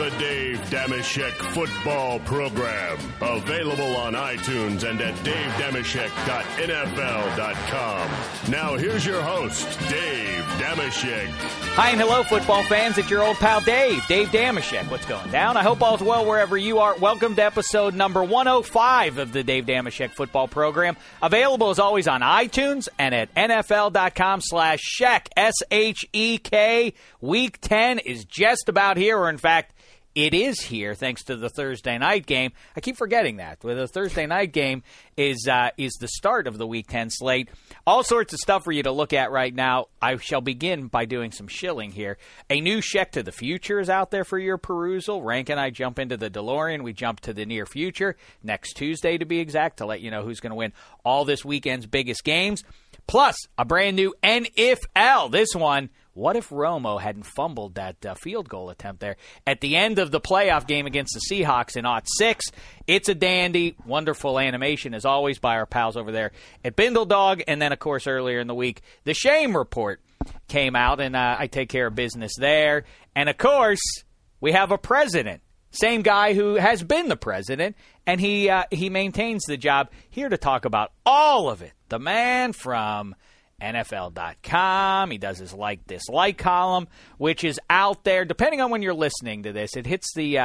The Dave Dameshek Football Program. Available on iTunes and at davedameshek.nfl.com. Now here's your host, Dave Dameshek. Hi and hello, football fans. It's your old pal Dave Dameshek. What's going down? I hope all's well wherever you are. Welcome to episode number 105 of the Dave Dameshek Football Program. Available as always on iTunes and at nfl.com/shek, S-H-E-K. Week 10 is just about here, or in fact, it is here thanks to the Thursday night game. I keep forgetting that. The Thursday night game is the start of the Week 10 slate. All sorts of stuff for you to look at right now. I shall begin by doing some shilling here. A new Shek to the Future is out there for your perusal. Rank and I jump into the DeLorean. We jump to the near future, next Tuesday to be exact, to let you know who's going to win all this weekend's biggest games. Plus, a brand new NFL. This one, what if Romo hadn't fumbled that field goal attempt there at the end of the playoff game against the Seahawks in 06? It's a dandy, wonderful animation, as always, by our pals over there at Bindle Dog. And then, of course, earlier in the week, the Shame Report came out, and I take care of business there. And, of course, we have a president, same guy who has been the president, and he maintains the job. Here to talk about all of it, the man from NFL.com. He does his like-dislike column, which is out there. Depending on when you're listening to this, it hits the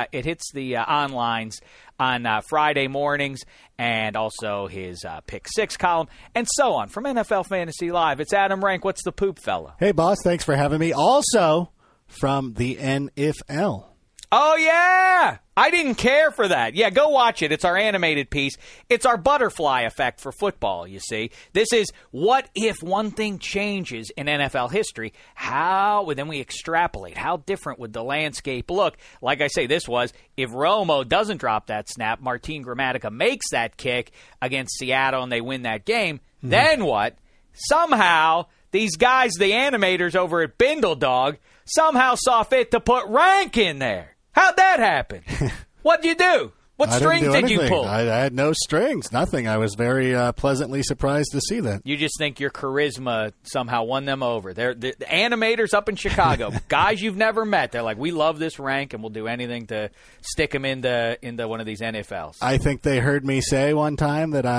onlines on Friday mornings, and also his Pick 6 column, and so on. From NFL Fantasy Live, it's Adam Rank. What's the poop, fella? Hey, boss. Thanks for having me. Also, from the NFL. Oh, yeah! I didn't care for that. Yeah, go watch it. It's our animated piece. It's our butterfly effect for football, you see. This is what if one thing changes in NFL history. Then we extrapolate. How different would the landscape look? Like I say, this was if Romo doesn't drop that snap, Martin Gramatica makes that kick against Seattle and they win that game, then what? Somehow, these guys, the animators over at Bindle Dog, somehow saw fit to put Rank in there. How'd that happen? What'd you do? What strings did you pull? I had no strings, nothing. I was very pleasantly surprised to see that. You just think your charisma somehow won them over. They're the animators up in Chicago, guys you've never met. They're like, we love this Rank, and we'll do anything to stick him into one of these NFLs. I think they heard me say one time that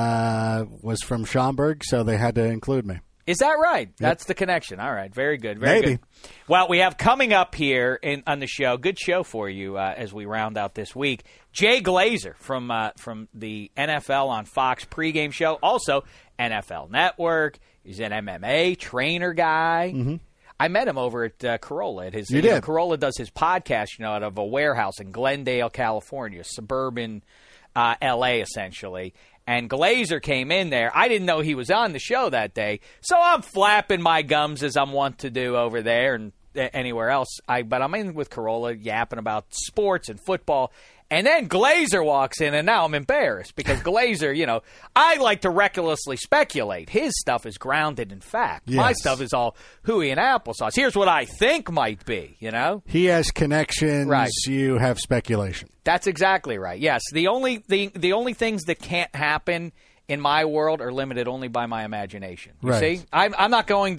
I was from Schaumburg, so they had to include me. Is that right? Yep. That's the connection. All right. Very good. Very good. Well, we have coming up here on the show, good show for you as we round out this week, Jay Glazer from the NFL on Fox pregame show, also NFL Network. He's an MMA trainer guy. Mm-hmm. I met him over at Corolla. Corolla does his podcast out of a warehouse in Glendale, California, suburban L.A., essentially. And Glazer came in there. I didn't know he was on the show that day, so I'm flapping my gums as I'm wont to do over there and anywhere else. But I'm in with Corolla yapping about sports and football. And then Glazer walks in, and now I'm embarrassed because Glazer, I like to recklessly speculate. His stuff is grounded in fact. Yes. My stuff is all hooey and applesauce. Here's what I think might be, He has connections. Right. You have speculation. That's exactly right. Yes. The only things that can't happen in my world are limited only by my imagination. You see? I'm not going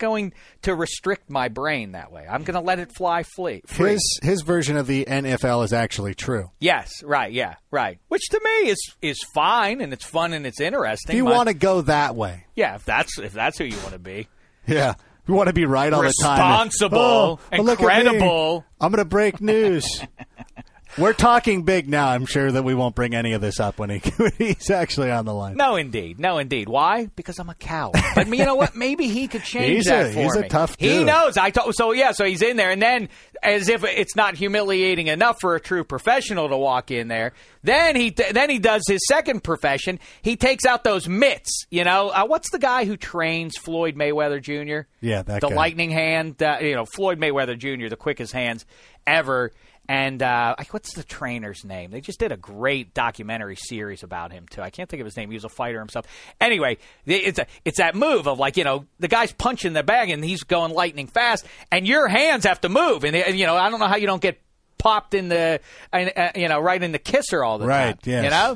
to restrict my brain that way. I'm going to let it fly free. His version of the NFL is actually true. Yes, right, yeah, right. Which to me is fine, and it's fun and it's interesting. If you want to go that way. Yeah, if that's who you want to be. Yeah. You want to be right all the time. Responsible and credible. I'm going to break news. We're talking big now. I'm sure that we won't bring any of this up when he's actually on the line. No, indeed. Why? Because I'm a coward. But you know what? Maybe he could change that for me. He's a tough dude. He knows. So he's in there. And then, as if it's not humiliating enough for a true professional to walk in there, then he does his second profession. He takes out those mitts. What's the guy who trains Floyd Mayweather Jr.? Yeah, that guy. The guy. Lightning hand. Floyd Mayweather Jr., the quickest hands ever. And what's the trainer's name? They just did a great documentary series about him, too. I can't think of his name. He was a fighter himself. Anyway, it's that move of, the guy's punching the bag, and he's going lightning fast, and your hands have to move. And I don't know how you don't get popped in the, right in the kisser all the time. Right, yes.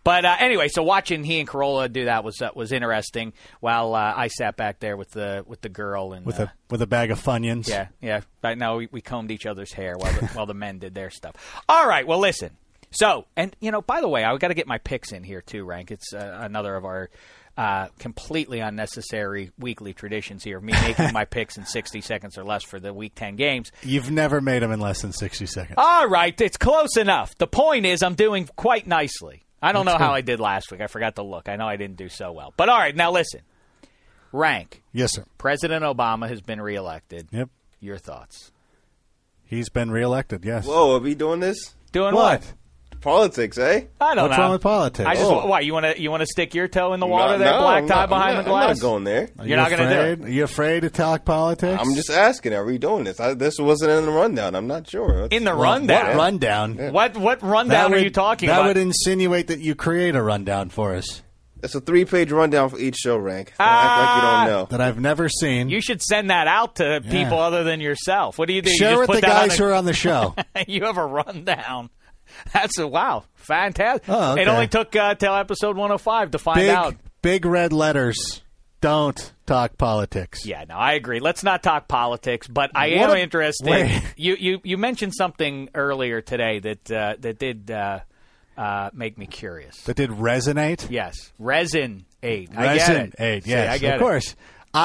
But anyway, so watching he and Carolla do that was interesting. While I sat back there with the girl and with a bag of Funyuns. Yeah. Right now we combed each other's hair while the men did their stuff. All right. Well, listen. So, and by the way, I got to get my picks in here too, Rank. It's another of our completely unnecessary weekly traditions here. Me making my picks in 60 seconds or less for the Week 10 games. You've never made them in less than 60 seconds. All right. It's close enough. The point is I'm doing quite nicely. I don't know how I did last week. I forgot to look. I know I didn't do so well. But all right, now listen. Rank. Yes, sir. President Obama has been reelected. Yep. Your thoughts? He's been reelected, yes. Whoa, are we doing this? Doing what? Politics, eh? I don't know. What's wrong with politics? Why, you want to stick your toe in the water there, black tie behind the glass? I'm not going there. You're not going to do it? Are you afraid to talk politics? I'm just asking, are we doing this? This wasn't in the rundown. I'm not sure. In the rundown? What rundown? Yeah. What rundown are you talking about? That would insinuate that you create a rundown for us. It's a 3-page rundown for each show, Rank. Don't act like you don't know. That I've never seen. You should send that out to people other than yourself. What do you do? Share you with the guys who are on the show. You have a rundown. That's wow. Fantastic. Oh, okay. It only took till episode 105 to find out. Big red letters. Don't talk politics. Yeah, no, I agree. Let's not talk politics, but I am interested. Wait. You mentioned something earlier today that did make me curious. That did resonate? Yes. Resin aid. I get it. Aid, yes. I get of course.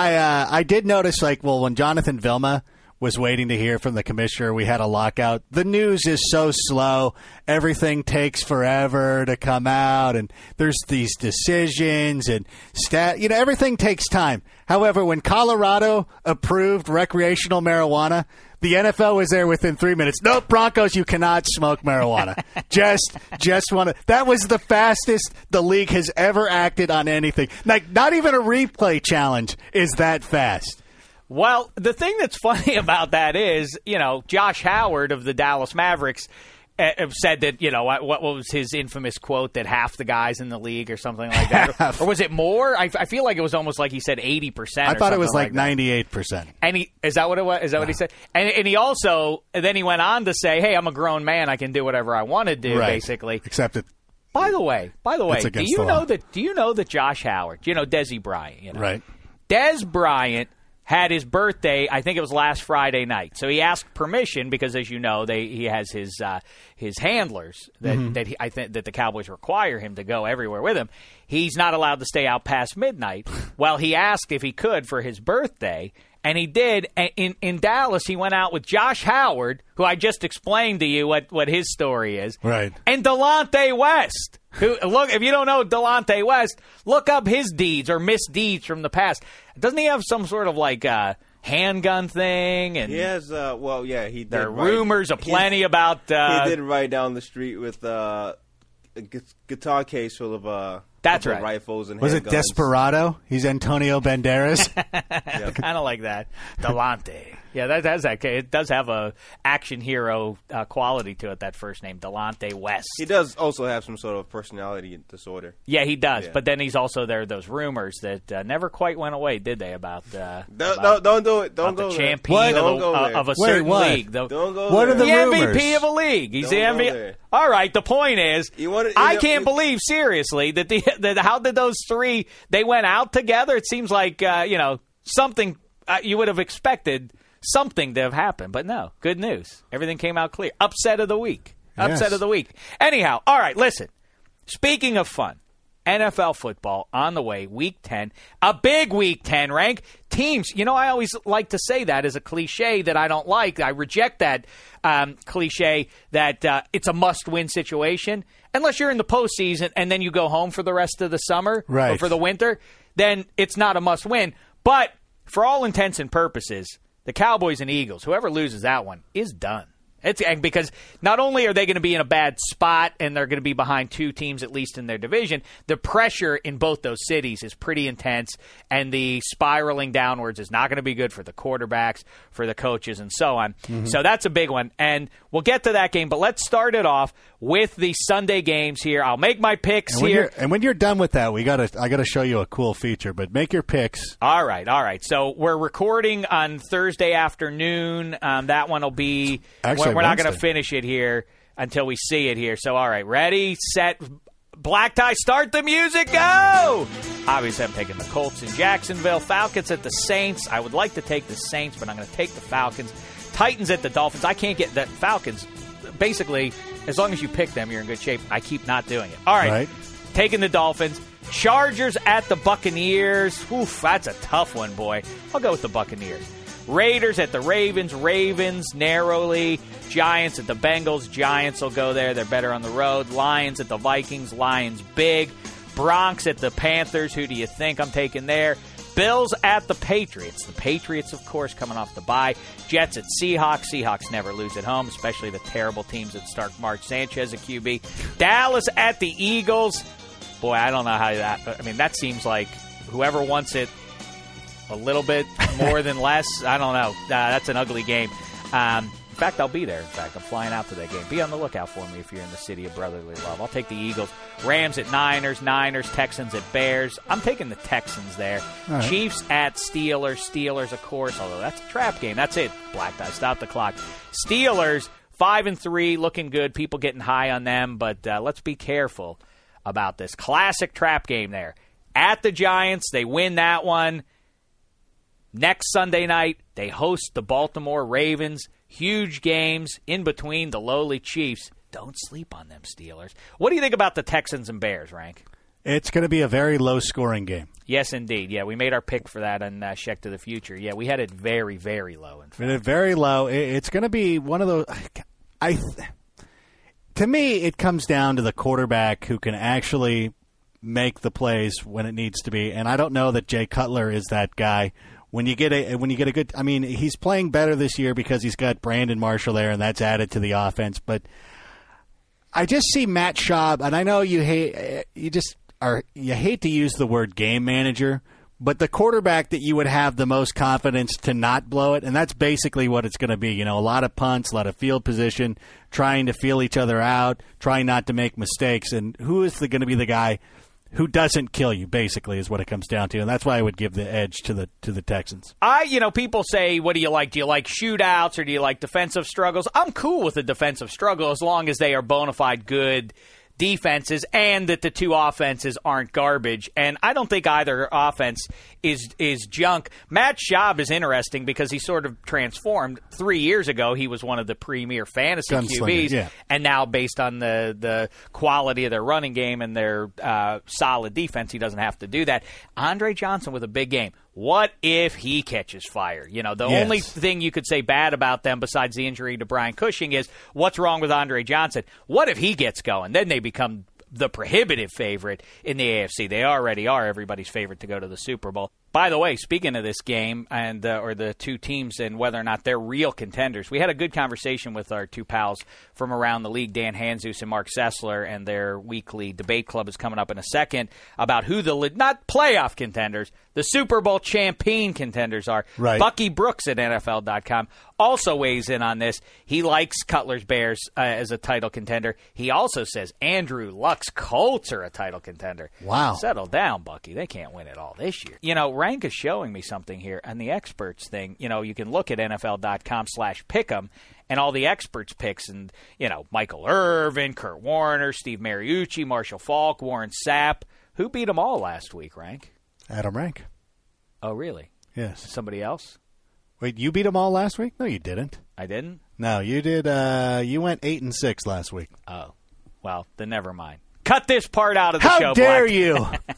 I did notice, when Jonathan Vilma was waiting to hear from the commissioner, we had a lockout. The news is so slow. Everything takes forever to come out, and there's these decisions and everything takes time. However, when Colorado approved recreational marijuana, the NFL was there within 3 minutes. Nope, Broncos, you cannot smoke marijuana. just want to. That was the fastest the league has ever acted on anything. Like, not even a replay challenge is that fast. Well, the thing that's funny about that is, Josh Howard of the Dallas Mavericks said that, what was his infamous quote, that half the guys in the league or something like that? Or was it more? I feel like it was almost like he said 80%. I thought it was like 98%. And is that what it was? Is that what he said? And he also, then he went on to say, hey, I'm a grown man. I can do whatever I want to do, basically. Except it. By the way, do you know that Josh Howard, Desi Bryant, Right. Des Bryant had his birthday, I think it was last Friday night. So he asked permission because, as you know, he has his handlers that I think that the Cowboys require him to go everywhere with him. He's not allowed to stay out past midnight. Well, he asked if he could for his birthday, and he did. In Dallas, he went out with Josh Howard, who I just explained to you what his story is, right? And Delonte West. Who, look, if you don't know Delonte West, look up his deeds or misdeeds from the past. Doesn't he have some sort of handgun thing? And he has. He did. There are rumors aplenty about. He did ride down the street with a guitar case full of. That's right. Rifles and was handguns. It Desperado? He's Antonio Banderas. Kind of like that. Delonte. Yeah, it does have a action hero quality to it, that first name, Delonte West. He does also have some sort of personality disorder. Yeah, he does. Yeah. But then he's also those rumors that never quite went away, did they, about don't do it. Don't go the champion of a certain league. Don't go there. What are the rumors? MVP of a league. He's the Don't go MVP. there. All right, the point is, I can't believe, seriously, that how did those three, they went out together? It seems like, something you would have expected something to have happened. But no, good news. Everything came out clear. Upset of the week. Upset of the week. Anyhow, all right, listen. Speaking of fun, NFL football on the way, Week 10. A big Week 10, Rank. Teams, I always like to say that as a cliche that I don't like. I reject that cliche that it's a must-win situation. Unless you're in the postseason and then you go home for the rest of the summer or for the winter, then it's not a must-win. But for all intents and purposes, the Cowboys and Eagles, whoever loses that one, is done. Because not only are they going to be in a bad spot and they're going to be behind two teams at least in their division, the pressure in both those cities is pretty intense, and the spiraling downwards is not going to be good for the quarterbacks, for the coaches, and so on. Mm-hmm. So that's a big one, and we'll get to that game, but let's start it off with the Sunday games here. I'll make my picks here. And when you're done with that, I got to show you a cool feature, but make your picks. All right. So we're recording on Thursday afternoon. That one will be... Actually, we're not going to finish it here until we see it here. So, all right, ready, set, Black Tie, start the music, go! Obviously, I'm taking the Colts in Jacksonville. Falcons at the Saints. I would like to take the Saints, but I'm going to take the Falcons. Titans at the Dolphins. I can't get the Falcons. Basically, as long as you pick them, you're in good shape. I keep not doing it. All right. Taking the Dolphins. Chargers at the Buccaneers. Oof, that's a tough one, boy. I'll go with the Buccaneers. Raiders at the Ravens. Ravens narrowly. Giants at the Bengals. Giants will go there. They're better on the road. Lions at the Vikings. Lions big. Bronx at the Panthers. Who do you think I'm taking there? Bills at the Patriots. The Patriots, of course, coming off the bye. Jets at Seahawks. Seahawks never lose at home, especially the terrible teams that start Mark Sanchez at QB. Dallas at the Eagles. Boy, I don't know how that seems like whoever wants it a little bit more than less. I don't know. That's an ugly game. In fact, I'll be there. In fact, I'm flying out to that game. Be on the lookout for me if you're in the city of brotherly love. I'll take the Eagles. Rams at Niners. Texans at Bears. I'm taking the Texans there. Right. Chiefs at Steelers. Steelers, of course, although that's a trap game. That's it. Black die. Stop the clock. Steelers, 5-3, looking good. People getting high on them, but let's be careful about this. Classic trap game there. At the Giants, they win that one. Next Sunday night, they host the Baltimore Ravens. Huge games in between the lowly Chiefs. Don't sleep on them, Steelers. What do you think about the Texans and Bears, Rank? It's going to be a very low-scoring game. Yes, indeed. Yeah, we made our pick for that on Check to the Future. Yeah, we had it very, very low. In fact. Very low. It's going to be one of those. To me, it comes down to the quarterback who can actually make the plays when it needs to be, and I don't know that Jay Cutler is that guy. When you get a good, he's playing better this year because he's got Brandon Marshall there, and that's added to the offense. But I just see Matt Schaub, and I know you hate to use the word game manager, but the quarterback that you would have the most confidence to not blow it, and that's basically what it's going to be. A lot of punts, a lot of field position, trying to feel each other out, trying not to make mistakes, and who is going to be the guy who doesn't kill you, basically, is what it comes down to. And that's why I would give the edge to the Texans. People say, what do you like? Do you like shootouts or do you like defensive struggles? I'm cool with the defensive struggle as long as they are bona fide good defenses and that the two offenses aren't garbage. And I don't think either offense is junk. Matt Schaub is interesting because he sort of transformed. 3 years ago, he was one of the premier fantasy QBs. Yeah. And now, based on the quality of their running game and their solid defense, he doesn't have to do that. Andre Johnson with a big game. What if he catches fire? The only thing you could say bad about them besides the injury to Brian Cushing is what's wrong with Andre Johnson? What if he gets going? Then they become the prohibitive favorite in the AFC. They already are everybody's favorite to go to the Super Bowl. By the way, speaking of this game and or the two teams and whether or not they're real contenders, we had a good conversation with our two pals from around the league, Dan Hanzus and Mark Sessler, and their weekly debate club is coming up in a second about who not playoff contenders, the Super Bowl champion contenders are. Right. Bucky Brooks at NFL.com also weighs in on this. He likes Cutler's Bears as a title contender. He also says Andrew Luck's Colts are a title contender. Wow. Settle down, Bucky. They can't win it all this year. Rank is showing me something here on the experts thing. You can look at NFL.com/pick'em and all the experts picks and, Michael Irvin, Kurt Warner, Steve Mariucci, Marshall Faulk, Warren Sapp. Who beat them all last week, Rank? Adam Rank. Oh, really? Yes. Somebody else? Wait, you beat them all last week? No, you didn't. I didn't? No, you did. You went 8-6 last week. Oh, well, then never mind. Cut this part out of the show, How dare you?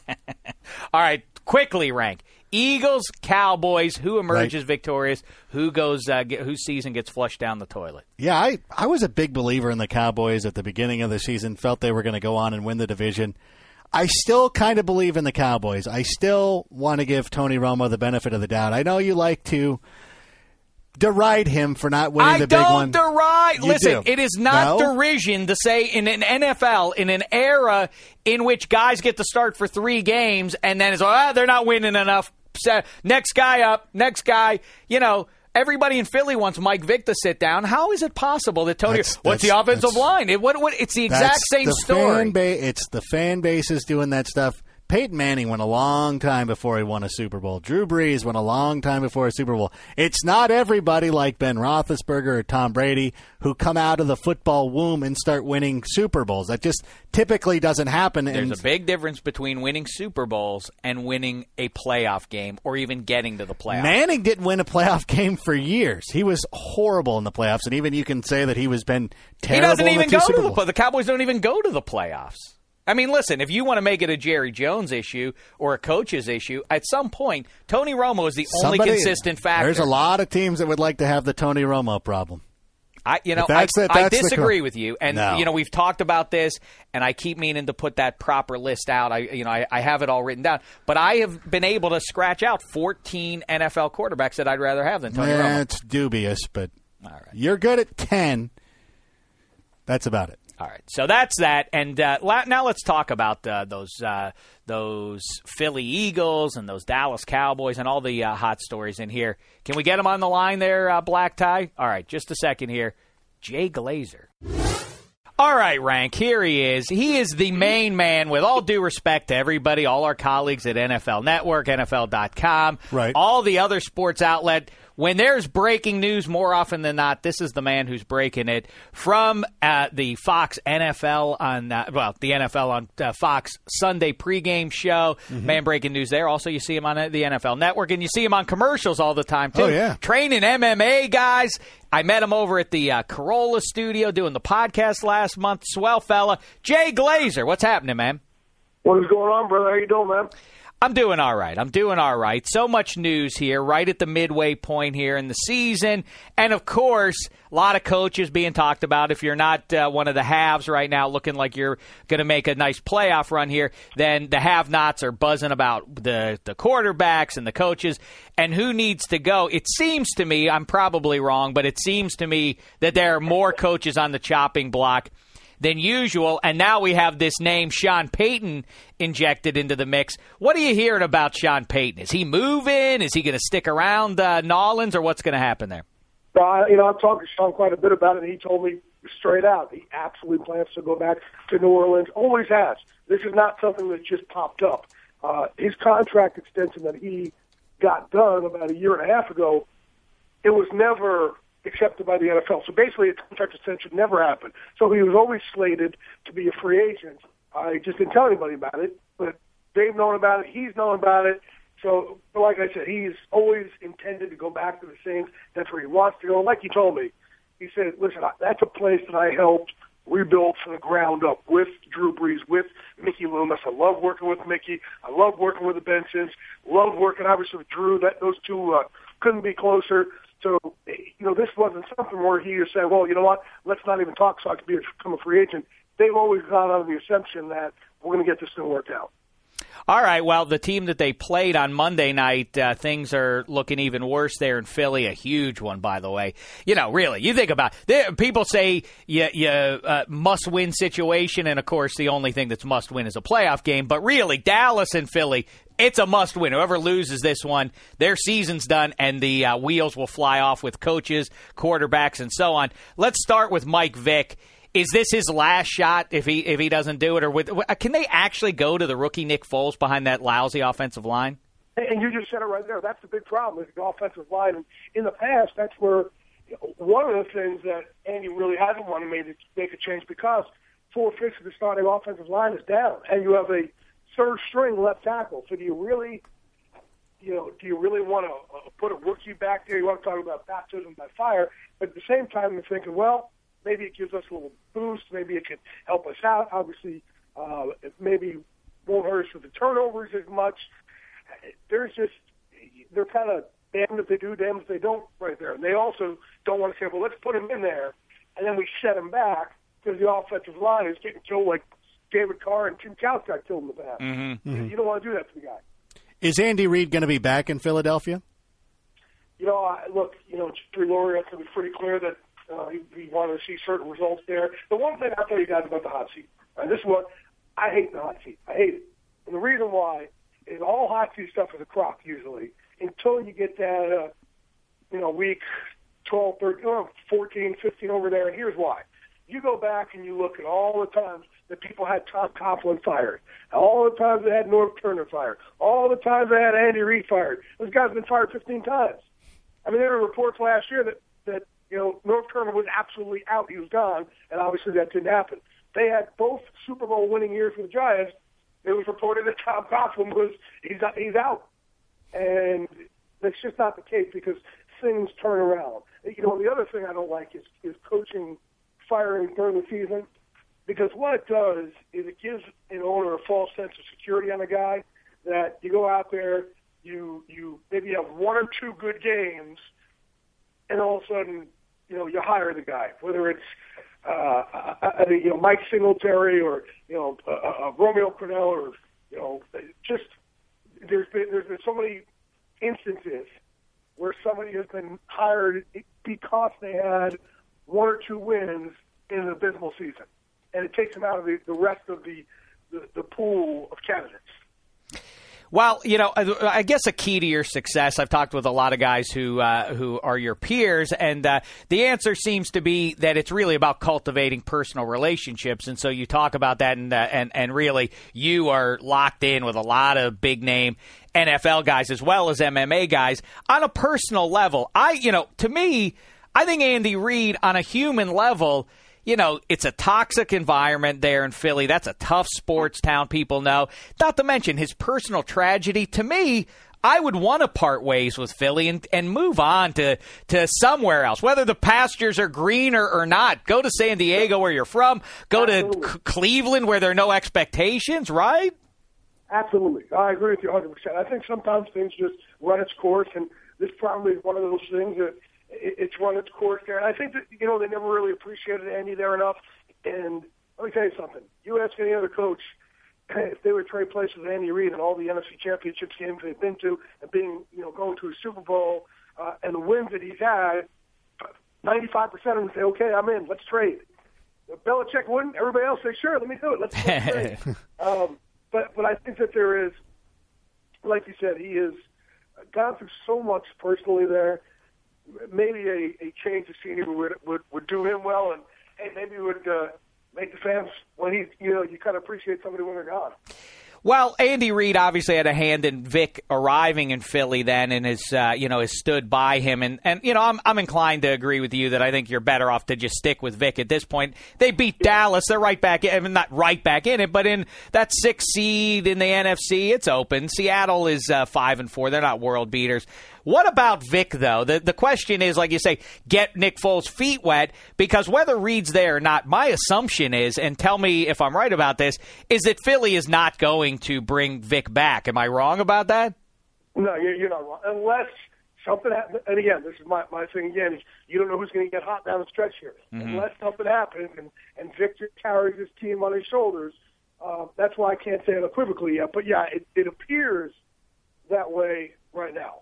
All right, quickly, Rank. Eagles, Cowboys, who emerges victorious, whose season gets flushed down the toilet? Yeah, I was a big believer in the Cowboys at the beginning of the season, felt they were going to go on and win the division. I still kind of believe in the Cowboys. I still want to give Tony Romo the benefit of the doubt. I know you like to deride him for not winning the big one. I don't deride. Listen, it is not derision to say in an NFL, in an era in which guys get to start for 3 games and then it's, they're not winning enough. Next guy up, next guy. Everybody in Philly wants Mike Vick to sit down. How is it possible that Tony? What's the offensive line? It's the exact same story. It's the fan base doing that stuff. Peyton Manning went a long time before he won a Super Bowl. Drew Brees went a long time before a Super Bowl. It's not everybody like Ben Roethlisberger or Tom Brady who come out of the football womb and start winning Super Bowls. That just typically doesn't happen. There's a big difference between winning Super Bowls and winning a playoff game or even getting to the playoffs. Manning didn't win a playoff game for years. He was horrible in the playoffs, and even you can say that he was been terrible. He doesn't even go Super to Bowls. the Cowboys don't even go to the playoffs. I mean, listen, if you want to make it a Jerry Jones issue or a coach's issue, at some point, Tony Romo is the only consistent factor. There's a lot of teams that would like to have the Tony Romo problem. I disagree with you, and we've talked about this, and I keep meaning to put that proper list out. I have it all written down, but I have been able to scratch out 14 NFL quarterbacks that I'd rather have than Tony Romo. It's dubious, but all right. You're good at 10. That's about it. All right, so that's that, and now let's talk about those Philly Eagles and those Dallas Cowboys and all the hot stories in here. Can we get them on the line there, Black Tie? All right, just a second here. Jay Glazer. All right, Rank, here he is. He is the main man, with all due respect to everybody, all our colleagues at NFL Network, NFL.com, right, all the other sports outlet. When there's breaking news, more often than not, this is the man who's breaking it from the Fox NFL on the NFL on Fox Sunday pregame show. Mm-hmm. Man breaking news there. Also, you see him on the NFL Network, and you see him on commercials all the time, too. Oh, yeah. Training MMA guys. I met him over at the Corolla studio doing the podcast last month. Swell fella. Jay Glazer, what's happening, man? What is going on, brother? How you doing, man? I'm doing all right. So much news here, right at the midway point here in the season. And, of course, a lot of coaches being talked about. If you're not one of the haves right now looking like you're going to make a nice playoff run here, then the have-nots are buzzing about the quarterbacks and the coaches and who needs to go. It seems to me, I'm probably wrong, but it seems to me that there are more coaches on the chopping block than usual, and now we have this name, Sean Payton, injected into the mix. What are you hearing about Sean Payton? Is he moving? Is he going to stick around Nolans, or what's going to happen there? I've talked to Sean quite a bit about it, and he told me straight out he absolutely plans to go back to New Orleans, always has. This is not something that just popped up. His contract extension that he got done about a year and a half ago, it was never accepted by the NFL. So basically, a contract extension never happened. So he was always slated to be a free agent. I just didn't tell anybody about it, but they've known about it. He's known about it. So, like I said, he's always intended to go back to the Saints. That's where he wants to go. Like he told me, he said, listen, that's a place that I helped rebuild from the ground up with Drew Brees, with Mickey Loomis. I love working with Mickey. I love working with the Bensons. Love working, obviously, with Drew. Those two couldn't be closer. So, this wasn't something where he just said, well, you know what, let's not even talk so I can become a free agent. They've always gone under the assumption that we're going to get this thing worked out. All right, well, the team that they played on Monday night, things are looking even worse there in Philly, a huge one, by the way. Really, you think about it. People say you must-win situation, and, of course, the only thing that's must-win is a playoff game. But really, Dallas and Philly, it's a must-win. Whoever loses this one, their season's done, and the wheels will fly off with coaches, quarterbacks, and so on. Let's start with Mike Vick. Is this his last shot if he doesn't do it? Or can they actually go to the rookie Nick Foles behind that lousy offensive line? And you just said it right there. That's the big problem is the offensive line. And in the past, that's where one of the things that Andy really hasn't wanted to make a change because 4/5 of the starting offensive line is down, and you have a third-string left tackle. So do you really want to put a rookie back there? You want to talk about baptism by fire, but at the same time, you're thinking, well, maybe it gives us a little boost. Maybe it could help us out. Obviously, it maybe won't hurt us with the turnovers as much. They're kind of damned if they do, damned if they don't right there. And they also don't want to say, well, let's put him in there, and then we set him back because the offensive line is getting killed like David Carr and Tim Couch got killed in the past. Mm-hmm. Mm-hmm. You don't want to do that to the guy. Is Andy Reid going to be back in Philadelphia? Look, Jerry Lurie, I think it was pretty clear that he wanted to see certain results there. The one thing I'll tell you guys about the hot seat, and this is what I hate the hot seat. I hate it. And the reason why is all hot seat stuff is a crock usually until you get that, week 12, 13, 14, 15 over there. And here's why. You go back and you look at all the times that people had Tom Coughlin fired, all the times they had Norv Turner fired, all the times they had Andy Reid fired. Those guys have been fired 15 times. I mean, there were reports last year that Norv Turner was absolutely out. He was gone, and obviously that didn't happen. They had both Super Bowl winning years for the Giants. It was reported that Tom Coughlin he's out. And that's just not the case because things turn around. The other thing I don't like is coaching firing during the season, because what it does is it gives an owner a false sense of security on a guy, that you go out there, you maybe have one or two good games, and all of a sudden, you hire the guy, whether it's Mike Singletary or Romeo Crennel, or just there's been so many instances where somebody has been hired because they had one or two wins in an abysmal season, and it takes them out of the rest of the pool of candidates. Well, I guess a key to your success, I've talked with a lot of guys who are your peers, and the answer seems to be that it's really about cultivating personal relationships. And so you talk about that, and really you are locked in with a lot of big-name NFL guys as well as MMA guys on a personal level. To me, I think Andy Reid on a human level, it's a toxic environment there in Philly. That's a tough sports town, people know. Not to mention his personal tragedy. To me, I would want to part ways with Philly and move on to somewhere else, whether the pastures are greener or not. Go to San Diego where you're from. Go to Cleveland where there are no expectations, right? Absolutely. I agree with you 100%. I think sometimes things just run its course, and this probably is one of those things that it's run its course there. And I think that, they never really appreciated Andy there enough. And let me tell you something. You ask any other coach if they would trade places with Andy Reid and all the NFC Championship games they've been to and going to a Super Bowl and the wins that he's had, 95% of them say, okay, I'm in. Let's trade. If Belichick wouldn't, everybody else say, sure, let me do it. Let's trade. But I think that there is, like you said, he has gone through so much personally there. Maybe a change of scenery would do him well, and maybe would make the fans, when you kind of appreciate somebody when they're gone. Well, Andy Reid obviously had a hand in Vic arriving in Philly then, and has stood by him. And I'm inclined to agree with you that I think you're better off to just stick with Vic at this point. They beat Dallas; they're right back in. I mean, not right back in it, but in that 6th seed in the NFC, it's open. Seattle is 5-4; they're not world beaters. What about Vic, though? The question is, like you say, get Nick Foles' feet wet, because whether Reid's there or not, my assumption is, and tell me if I'm right about this, is that Philly is not going to bring Vic back. Am I wrong about that? No, you're not wrong. Unless something happens, and again, this is my thing again, is you don't know who's going to get hot down the stretch here. Mm-hmm. Unless something happens and Victor carries his team on his shoulders, that's why I can't say it equivocally yet. But, yeah, it appears that way right now.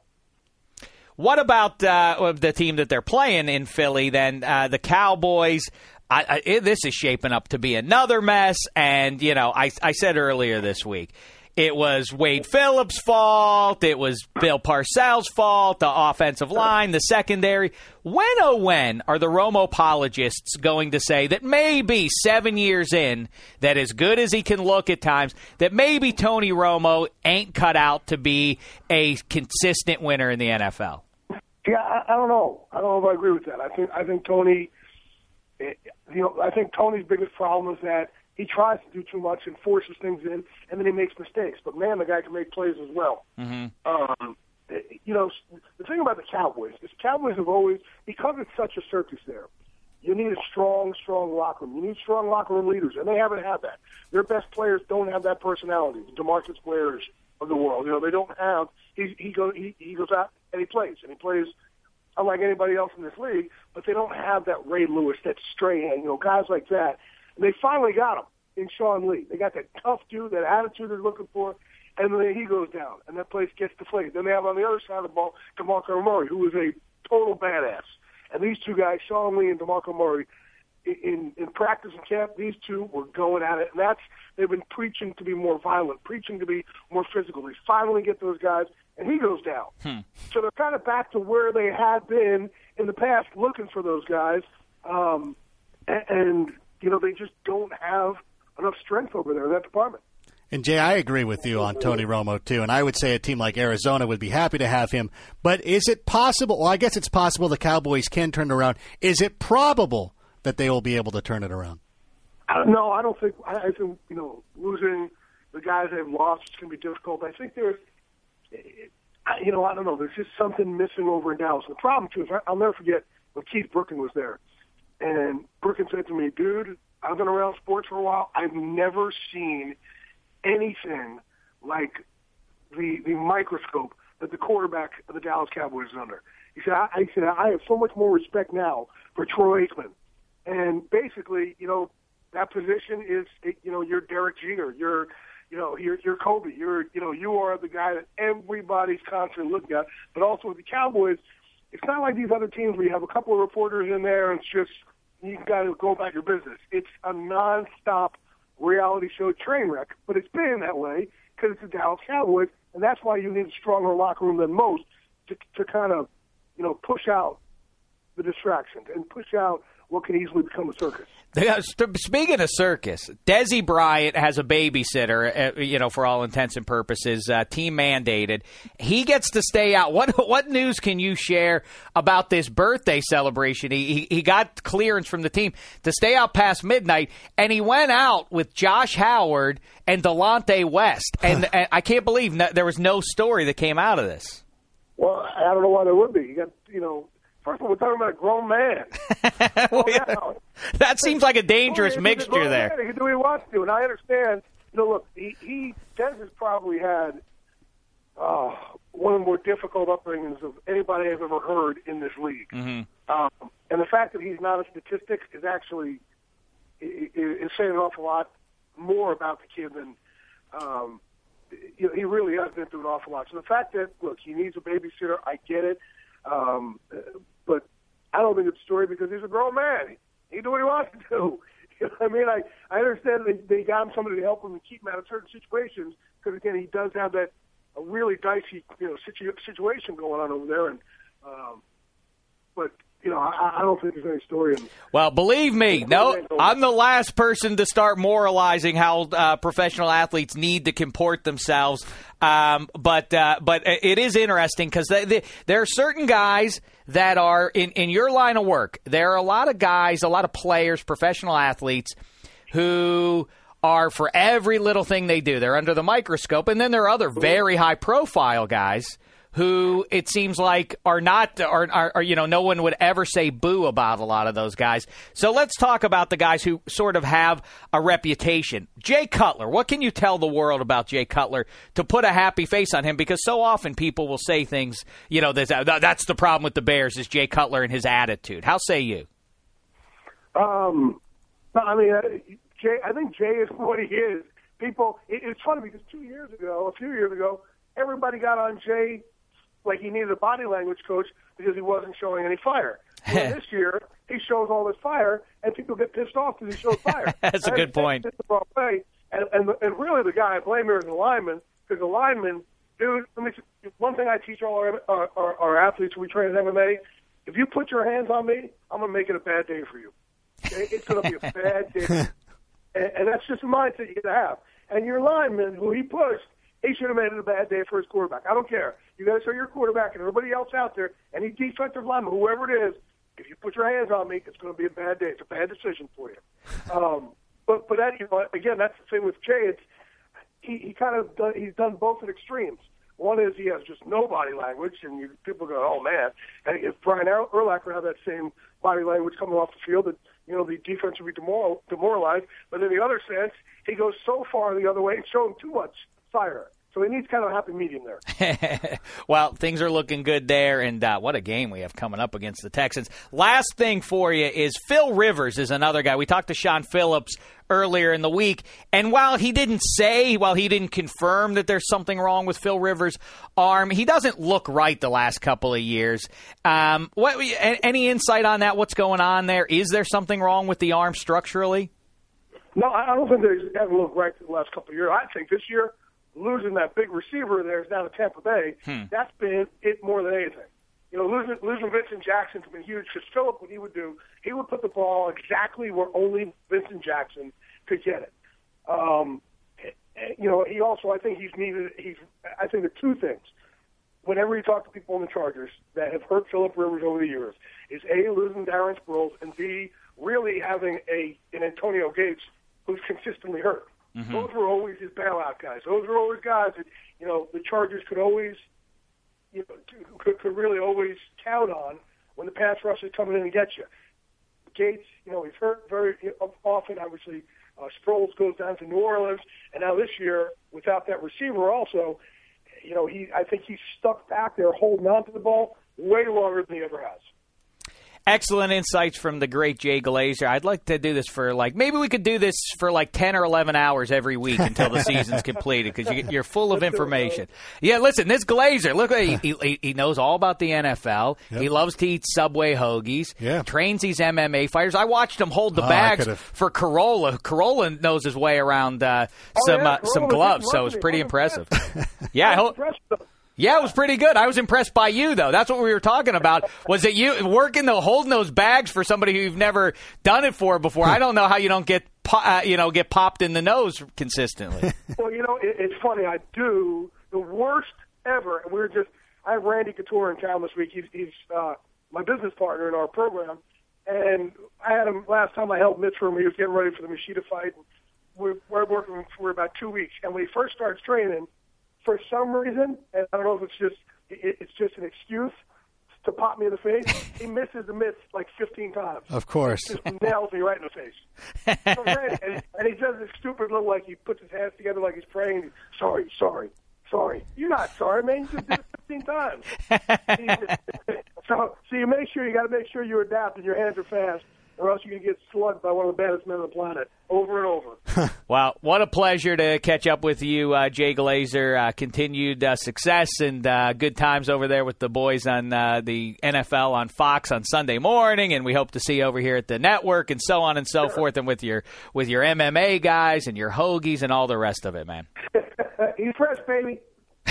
What about the team that they're playing in Philly then, the Cowboys? This is shaping up to be another mess. And, I said earlier this week, it was Wade Phillips' fault. It was Bill Parcells' fault, the offensive line, the secondary. When are the Romo apologists going to say that maybe 7 years in, that as good as he can look at times, that maybe Tony Romo ain't cut out to be a consistent winner in the NFL? Yeah, I don't know. I don't know if I agree with that. I think Tony, I think Tony's biggest problem is that he tries to do too much and forces things in, and then he makes mistakes. But, man, the guy can make plays as well. Mm-hmm. The thing about the Cowboys is Cowboys have always, because it's such a circus there, you need a strong locker room. You need strong locker room leaders, and they haven't had that. Their best players don't have that personality. The DeMarcus Wares of the world, they don't have. He goes out and he plays unlike anybody else in this league. But they don't have that Ray Lewis, that Strahan, guys like that. And they finally got him in Sean Lee. They got that tough dude, that attitude they're looking for, and then he goes down, and that place gets deflated. Then they have on the other side of the ball DeMarco Murray, who is a total badass. And these two guys, Sean Lee and DeMarco Murray, in practice and camp, these two were going at it. And they've been preaching to be more violent, preaching to be more physical. They finally get those guys, and he goes down. So they're kind of back to where they had been in the past, looking for those guys. And they just don't have enough strength over there in that department. And, Jay, I agree with you on Tony Romo, too. And I would say a team like Arizona would be happy to have him. But is it possible? Well, I guess it's possible the Cowboys can turn it around. Is it probable that they will be able to turn it around? No, I don't think. I think, losing the guys they've lost is going to be difficult. I think there's, I don't know. There's just something missing over in Dallas. The problem, too, is I'll never forget when Keith Brooken was there. And Brooken said to me, dude, I've been around sports for a while. I've never seen anything like the microscope that the quarterback of the Dallas Cowboys is under. He said, I have so much more respect now for Troy Aikman. And basically, that position is, you're Derek Jeter, you're Kobe, you are the guy that everybody's constantly looking at. But also with the Cowboys, it's not like these other teams where you have a couple of reporters in there and it's just, you got to go about your business. It's a nonstop reality show train wreck, but it's been that way because it's the Dallas Cowboys, and that's why you need a stronger locker room than most to kind of, push out the distractions and push out what can easily become a circus. Speaking of circus, Desi Bryant has a babysitter, for all intents and purposes, team mandated. He gets to stay out. What news can you share about this birthday celebration? He got clearance from the team to stay out past midnight, and he went out with Josh Howard and Delonte West. And I can't believe there was no story that came out of this. Well, I don't know why there would be. You got, first of all, we're talking about a grown man. Well, yeah. That seems like a dangerous mixture there. He can do what he wants to, and I understand. Look, Des has probably had one of the more difficult upbringings of anybody I've ever heard in this league. Mm-hmm. And the fact that he's not a statistic is actually is saying an awful lot more about the kid than he really has been through an awful lot. So the fact that, look, he needs a babysitter, I get it. But I don't think it's a story because he's a grown man. He can do what he wants to do. I mean, I understand they got him somebody to help him and keep him out of certain situations because, again, he does have that a really dicey situation going on over there. And but I don't think there's any story in. Well, believe me, no, I'm the last person to start moralizing how professional athletes need to comport themselves. But it is interesting because there are certain guys that are in your line of work. There are a lot of guys, a lot of players, professional athletes who are for every little thing they do. They're under the microscope. And then there are other very high-profile guys who it seems like are no one would ever say boo about a lot of those guys. So let's talk about the guys who sort of have a reputation. Jay Cutler, what can you tell the world about Jay Cutler to put a happy face on him? Because so often people will say things, that's the problem with the Bears is Jay Cutler and his attitude. How say you? I think Jay is what he is. It's funny because a few years ago, everybody got on Jay like he needed a body language coach because he wasn't showing any fire. Well, this year, he shows all this fire, and people get pissed off because he shows fire. That's a good point. It's the wrong way. And really the guy I blame here is the lineman, because the lineman, dude, one thing I teach all our athletes when we train in MMA, if you put your hands on me, I'm going to make it a bad day for you. Okay? It's going to be a bad day. And that's just a mindset you got to have. And your lineman, who he pushed, he should have made it a bad day for his quarterback. I don't care. You got to show your quarterback and everybody else out there, any defensive lineman, whoever it is, if you put your hands on me, it's going to be a bad day. It's a bad decision for you. But that, again, that's the thing with Jay. He's done both at extremes. One is he has just no body language, and people go, oh man. And if Brian Urlacher had that same body language coming off the field, that the defense would be demoralized. But in the other sense, he goes so far the other way and showing too much fire. So he needs kind of a happy medium there. Well, things are looking good there, and what a game we have coming up against the Texans. Last thing for you is Phil Rivers is another guy. We talked to Sean Phillips earlier in the week, and while he didn't confirm that there's something wrong with Phil Rivers' arm, he doesn't look right the last couple of years. Any insight on that? What's going on there? Is there something wrong with the arm structurally? No, I don't think they haven't looked right the last couple of years. I think this year, losing that big receiver there is down to Tampa Bay. That's been it more than anything. Losing Vincent Jackson's been huge because Phillip, what he would do, he would put the ball exactly where only Vincent Jackson could get it. He also, I think I think the two things. Whenever you talk to people in the Chargers that have hurt Phillip Rivers over the years, is A, losing Darren Sproles, and B, really having an Antonio Gates who's consistently hurt. Mm-hmm. Those were always his bailout guys. Those were always guys that, the Chargers could always, could really always count on when the pass rush is coming in and get you. Gates, he's hurt very often. Obviously, Sproles goes down to New Orleans, and now this year, without that receiver also, I think he's stuck back there holding on to the ball way longer than he ever has. Excellent insights from the great Jay Glazer. I'd like to do this for maybe we could do this for 10 or 11 hours every week until the season's completed because you're full of information. Yeah, listen, this Glazer, look, he knows all about the NFL. Yep. He loves to eat Subway hoagies. Yeah. Trains these MMA fighters. I watched him hold the bags for Corolla. Corolla knows his way around some gloves, so it's pretty impressive. Yeah, it was pretty good. I was impressed by you, though. That's what we were talking about. Was it you holding those bags for somebody who you've never done it for before? I don't know how you don't get popped in the nose consistently. Well, it's funny. I do the worst ever. And I have Randy Couture in town this week. He's my business partner in our program, and I had him last time I helped Mitch when he was getting ready for the Machida fight. We're working for about 2 weeks, and when he first starts training, for some reason, and I don't know if it's just an excuse to pop me in the face, he misses the mitts 15 times. Of course. Just nails me right in the face. And he does this stupid little, he puts his hands together like he's praying. Sorry. You're not sorry, man. You just did it 15 times. So you got to make sure you adapt and your hands are fast, or else you're going to get slugged by one of the baddest men on the planet over and over. Well, what a pleasure to catch up with you, Jay Glazer. Continued success and good times over there with the boys on the NFL on Fox on Sunday morning, and we hope to see you over here at the network and so on and so forth, and with your MMA guys and your hoagies and all the rest of it, man. Eat fresh, baby.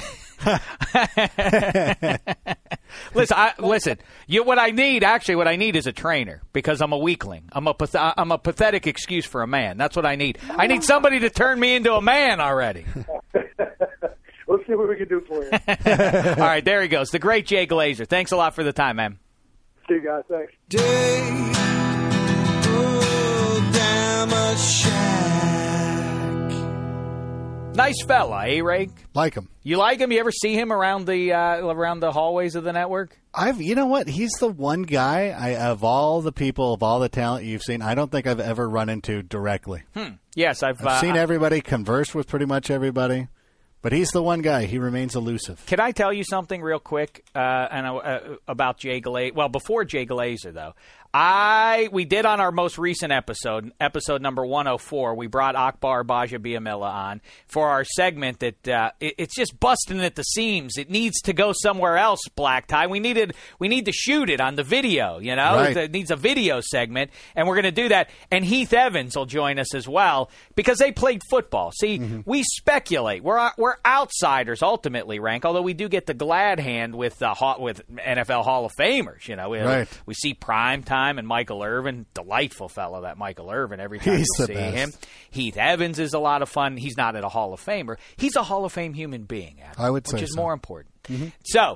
Listen. What I need is a trainer because I'm a weakling. I'm a pathetic excuse for a man. That's what I need. I need somebody to turn me into a man already. Let's see what we can do for you. All right, there he goes. The great Jay Glazer. Thanks a lot for the time, man. See you guys. Thanks. Nice fella, eh, Ray? Like him. You like him? You ever see him around the hallways of the network? You know what? He's the one guy of all the people, of all the talent you've seen, I don't think I've ever run into directly. Yes, I've seen everybody, conversed with pretty much everybody. But he's the one guy. He remains elusive. Can I tell you something real quick about Jay Glazer? Well, before Jay Glazer, though. We did on our most recent episode number 104, we brought Akbar Bajabiamila on for our segment that it's just busting at the seams. It needs to go somewhere else, Black Tie. We need to shoot it on the video, Right. It needs a video segment, and we're going to do that. And Heath Evans will join us as well because they played football. See, we speculate. We're outsiders ultimately, Rank, although we do get the glad hand with NFL Hall of Famers. Right. We see prime time. And Michael Irvin, delightful fellow, that Michael Irvin, every time you see him. Heath Evans is a lot of fun. He's not a Hall of Famer. He's a Hall of Fame human being, Adam, I would say, which is more important. Mm-hmm. So,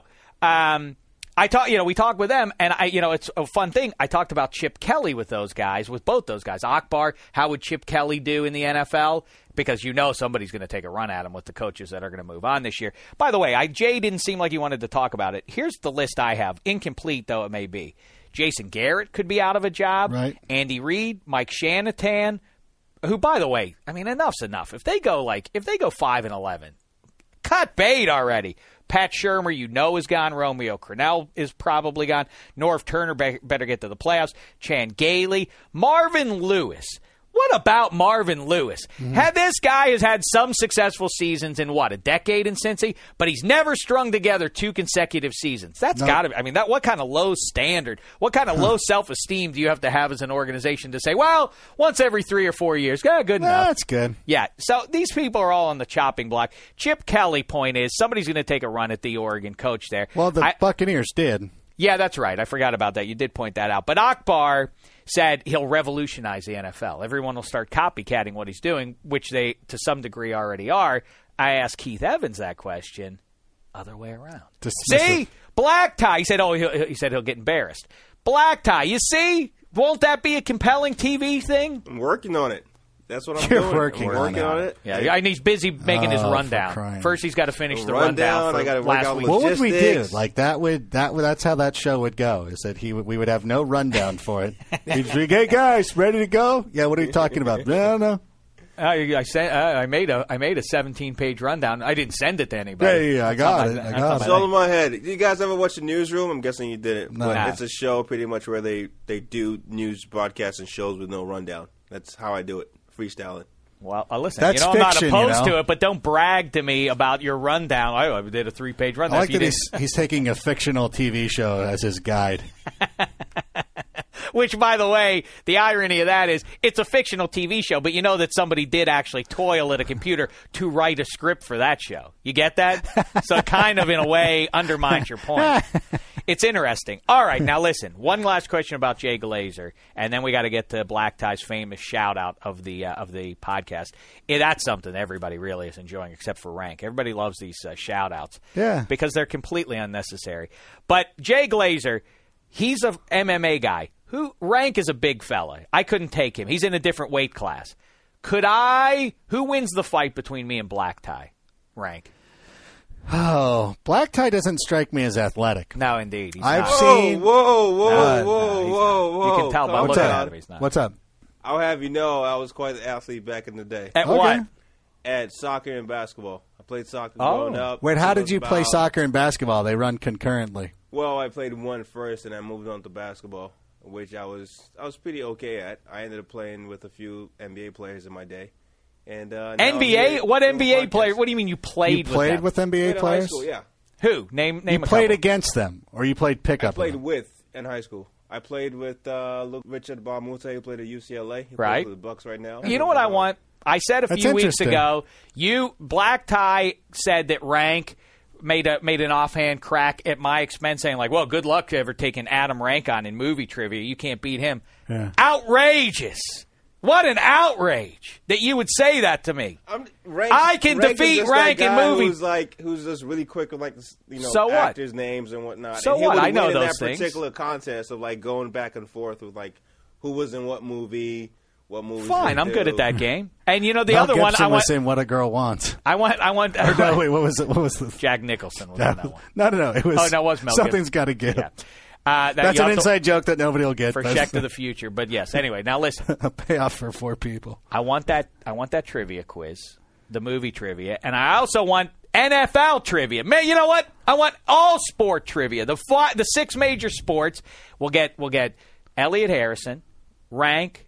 we talked with them, and it's a fun thing. I talked about Chip Kelly with both those guys. Akbar, how would Chip Kelly do in the NFL? Because somebody's going to take a run at him with the coaches that are going to move on this year. By the way, Jay didn't seem like he wanted to talk about it. Here's the list I have, incomplete though it may be. Jason Garrett could be out of a job. Right. Andy Reid, Mike Shanahan, who, by the way, enough's enough. If they go 5-11, cut bait already. Pat Shurmur, is gone. Romeo Crennel is probably gone. Norv Turner better get to the playoffs. Chan Gailey, Marvin Lewis. What about Marvin Lewis? This guy has had some successful seasons in, a decade in Cincy, but he's never strung together 2 consecutive seasons. That's got to be, what kind of low standard, what kind of low self-esteem do you have to have as an organization to say, well, once every 3 or 4 years, good enough. That's good. Yeah, so these people are all on the chopping block. Chip Kelly, point is, somebody's going to take a run at the Oregon coach there. Well, the Buccaneers did. Yeah, that's right. I forgot about that. You did point that out. But Akbar said he'll revolutionize the NFL. Everyone will start copycatting what he's doing, which they, to some degree, already are. I asked Keith Evans that question. Other way around. See? Black tie. He said, he'll get embarrassed. Black tie. You see? Won't that be a compelling TV thing? I'm working on it. That's what I'm You're doing. working on it. Yeah, and he's busy making his rundown. First, he's got to finish the rundown. I got to work out week. What would we do? Like that's how that show would go. Is that we would have no rundown for it. He'd be, hey guys, ready to go? Yeah. What are you talking about? No. I made a 17-page rundown. I didn't send it to anybody. Yeah, I got it. It's all in my head. Did you guys ever watch the Newsroom? I'm guessing you didn't. No. But it's a show pretty much where they do news broadcasts and shows with no rundown. That's how I do it, freestyling. Well, listen, That's I'm fiction, not opposed to it, but don't brag to me about your rundown. I did a 3-page rundown. I like that he's taking a fictional TV show as his guide. Which, by the way, the irony of that is it's a fictional TV show, but you know that somebody did actually toil at a computer to write a script for that show. You get that? So it kind of, in a way, undermines your point. It's interesting. All right, now listen. One last question about Jay Glazer, and then we got to get to Black Tie's famous shout-out of the podcast. That's something everybody really is enjoying, except for Rank. Everybody loves these shout-outs because they're completely unnecessary. But Jay Glazer, he's a MMA guy. Rank is a big fella. I couldn't take him. He's in a different weight class. Who wins the fight between me and Black Tie? Rank. Oh, Black Tie doesn't strike me as athletic. No, indeed. I've seen. Whoa. You can tell by looking at him. He's not. What's up? I'll have you know, I was quite an athlete back in the day. At what? At soccer and basketball. I played soccer growing up. Wait, how did you play soccer and basketball? They run concurrently. Well, I played one first, and I moved on to basketball, which I was pretty okay at. I ended up playing with a few NBA players in my day. And NBA? What NBA player? What do you mean you played? You played with NBA players? High school, yeah. Who? Name. You a played couple. against them, or you played pickup? I played with in high school. I played with Richard Balmuta, who played at UCLA. He plays with the Bucks right now. You know what I want? I said a few weeks ago. Black Tie said that Rank made an offhand crack at my expense, saying like, "Well, good luck to ever taking Adam Rank on in movie trivia. You can't beat him." Yeah. Outrageous! What an outrage that you would say that to me. I can defeat Rank in movies. Who's just really quick with so actors' names and whatnot. So and what? I know in those that things. Particular contest of going back and forth with who was in what movie. What movies? Fine, I'm good at that game. And the Mel other Gibson one I want. Was in What a Girl Wants. I want. No, wait, what was it? What was the Jack Nicholson was in that one? No. It was. Oh, no, it was Mel Something's got to give. Yeah. That's an inside joke that nobody will get. For Check to the Future, but yes. Anyway, now listen. A payoff for 4 people. I want that trivia quiz, the movie trivia, and I also want NFL trivia. Man, you know what? I want all sport trivia. The 6 major sports. We'll get Elliot Harrison, Rank,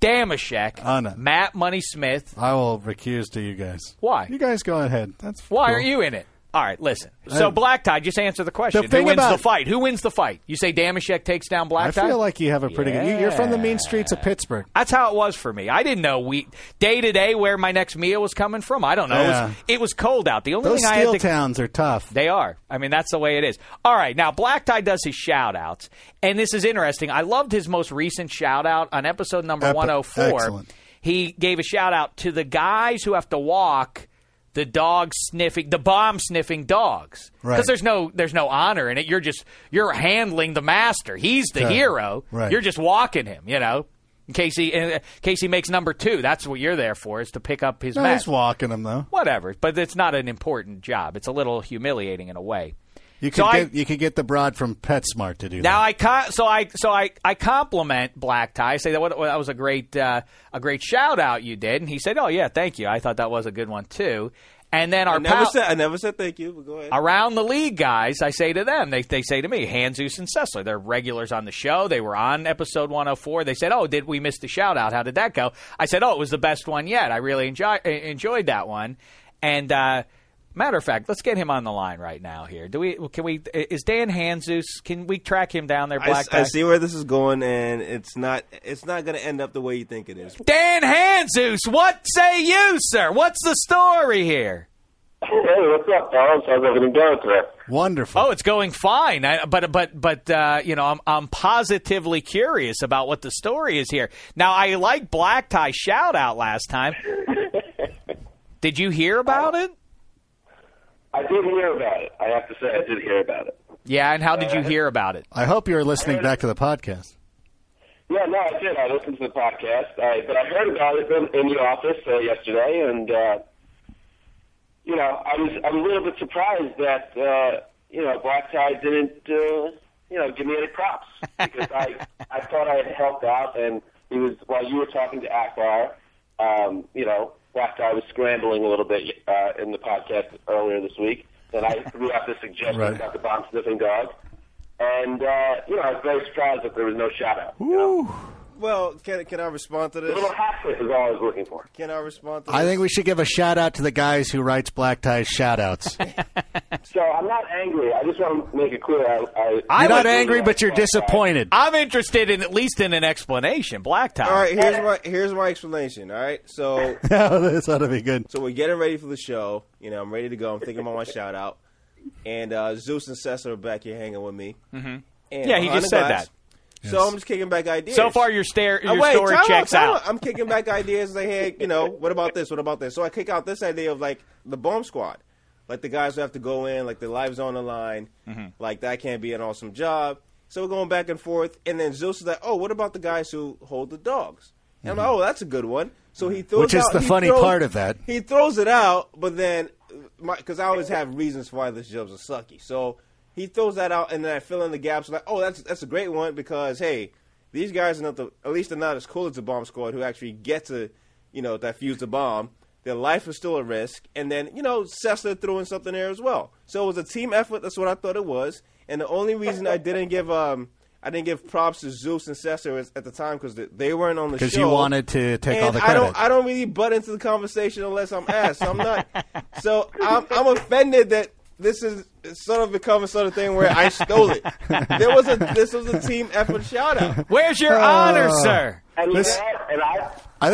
Damashek, Matt Money Smith. I will recuse to you guys. Why? You guys go ahead. That's why cool. are you in it? All right, listen. So Black Tie, just answer the question. Who wins the fight? Who wins the fight? You say Damashek takes down Black Tie? I feel like you have a pretty good... You're from the mean streets of Pittsburgh. That's how it was for me. I didn't know day to day where my next meal was coming from. I don't know. Yeah. It was cold out. The only Those thing I had steel towns are tough. They are. I mean, that's the way it is. All right, now Black Tie does his shout-outs, and this is interesting. I loved his most recent shout-out on episode number 104. Excellent. He gave a shout-out to the guys who have to walk the bomb-sniffing dogs. Because there's no honor in it. You're handling the master. He's the hero. Right. You're just walking him, in case he makes number 2. That's what you're there for, is to pick up his match. He's walking him, though. Whatever, but it's not an important job. It's a little humiliating in a way. You could get the broad from PetSmart to do now that. I compliment Black Tie. I say that was a great shout out you did, and he said, "Oh yeah, thank you. I thought that was a good one too." And then I never said thank you, but go ahead. Around the league guys, I say to them, they say to me, Hanzus and Sessler, they're regulars on the show. They were on episode 104. They said, "Oh, did we miss the shout out? How did that go?" I said, "Oh, it was the best one yet. I really enjoyed that one." And matter of fact, let's get him on the line right now here. Is Dan Hanzus? Can we track him down there, Black Tie? I see where this is going, and it's not going to end up the way you think it is. Dan Hanzus, what say you, sir? What's the story here? Hey, what's up, fellas? How's everything going today? Wonderful. Oh, it's going fine. But you know, I'm positively curious about what the story is here. Now, I like Black Tie shout out last time. Did you hear about it? I did hear about it. I have to say, I did hear about it. Yeah, and how did you hear about it? I hope you were listening back to the podcast. Yeah, no, I did. I listened to the podcast, but I heard about it in the office yesterday, and you know, I was a little bit surprised that Black Tie didn't give me any props, because I thought I had helped out, and he was, while you were talking to Akbar, Black Tie was scrambling a little bit in the podcast earlier this week, and I threw out the suggestion about the bomb sniffing dog. And, I was very surprised that there was no shout-out. Well, can I respond to this? A little hat tip is all I was looking for. Can I respond to this? I think we should give a shout-out to the guys who writes Black Tie's shout-outs. So I'm not angry. I just want to make it clear. You're not angry, but you're disappointed. I'm interested in at least in an explanation. Black Tie. All right, here's my explanation, all right? So this ought to be good. So we're getting ready for the show. I'm ready to go. I'm thinking about my shout-out. And Zeus and Cesar are back here hanging with me. Mm-hmm. And yeah, he just said that. So I'm just kicking back ideas. So far, your story checks out. out. I'm kicking back ideas like, hey, what about this? What about this? So I kick out this idea of, like, the bomb squad. Like, the guys who have to go in, like, their lives on the line. Mm-hmm. Like, that can't be an awesome job. So we're going back and forth. And then Zeus is like, oh, what about the guys who hold the dogs? And I'm like, oh, that's a good one. So he throws Which is the funny part of that. He throws it out, but then, because I always have reasons for why this job's are sucky. So he throws that out, and then I fill in the gaps. Like, oh, that's a great one because, hey, these guys are at least they're not as cool as the bomb squad who actually get to, defuse the bomb. Their life is still a risk. And then, Cessna threw in something there as well. So it was a team effort. That's what I thought it was. And the only reason I didn't give props to Zeus and Cesar at the time because they weren't on the show. Because you wanted to take all the credit. I don't really butt into the conversation unless I'm asked. So I'm not. So I'm offended that this is sort of become a sort of thing where I stole it. This was a team effort shout out. Where's your honor, sir? And I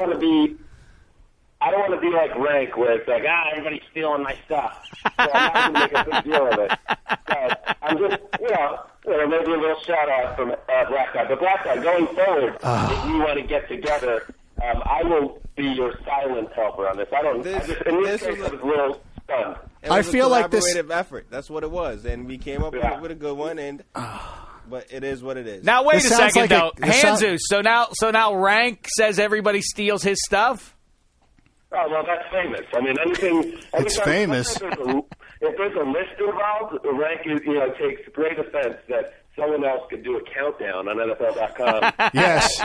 don't want to be like Rank, where it's like, everybody's stealing my stuff. So I'm not going to make a big deal of it. But I'm just, maybe a little shout-out from Black Tie. But Black Tie, going forward, if you want to get together, I will be your silent helper on this. I was a little stunned. I feel like this collaborative effort. That's what it was. And we came up with a good one, and... But it is what it is. Now, wait a second, though. Hanzus, so now Rank says everybody steals his stuff? Oh, well, that's famous. I mean, anything... It's famous. If there's a list involved, the Rank takes great offense that someone else could do a countdown on NFL.com. Yes.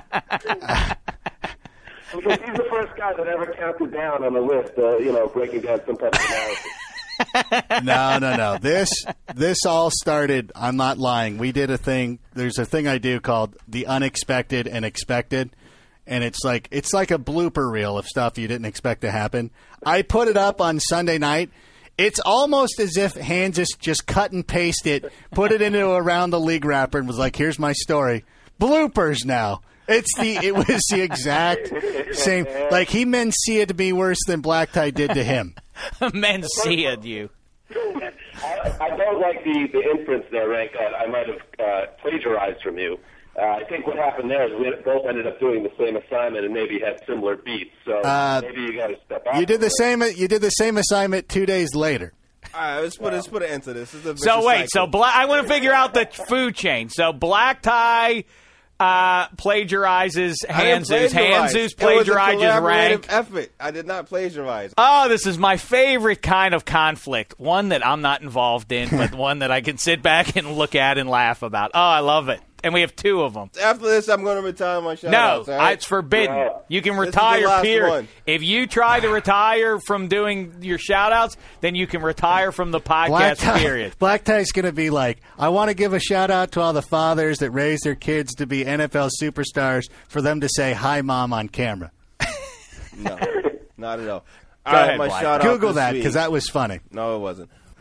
Because he's the first guy that ever counted down on a list, breaking down some type of analysis. No. This all started, I'm not lying, we did a thing, there's a thing I do called the unexpected and expected. And it's like a blooper reel of stuff you didn't expect to happen. I put it up on Sunday night. It's almost as if Hanzus just cut and paste it, put it into a Around the League wrapper, and was like, "Here's my story." Bloopers now. It was the exact same. Like he Mencia'd me worse than Black Tie did to him. Mencia'd you. I don't like the inference there, Rank. I might have plagiarized from you. I think what happened there is we both ended up doing the same assignment and maybe had similar beats. So maybe you got to step out. You did the same assignment 2 days later. All right, let's put an end to this. So wait, I want to figure out the food chain. So Black Tie plagiarizes Hanzus. Hanzus plagiarizes Rank. Effort. I did not plagiarize. Oh, this is my favorite kind of conflict. One that I'm not involved in, but one that I can sit back and look at and laugh about. Oh, I love it. And we have two of them. After this, I'm going to retire my shout-outs. No, it's forbidden. You can retire, period. If you try to retire from doing your shout-outs, then you can retire from the podcast, period. Black Tie's going to be like, I want to give a shout-out to all the fathers that raise their kids to be NFL superstars for them to say, hi, Mom, on camera. No, not at all. Go ahead, Black. Google that, because that was funny. No, it wasn't.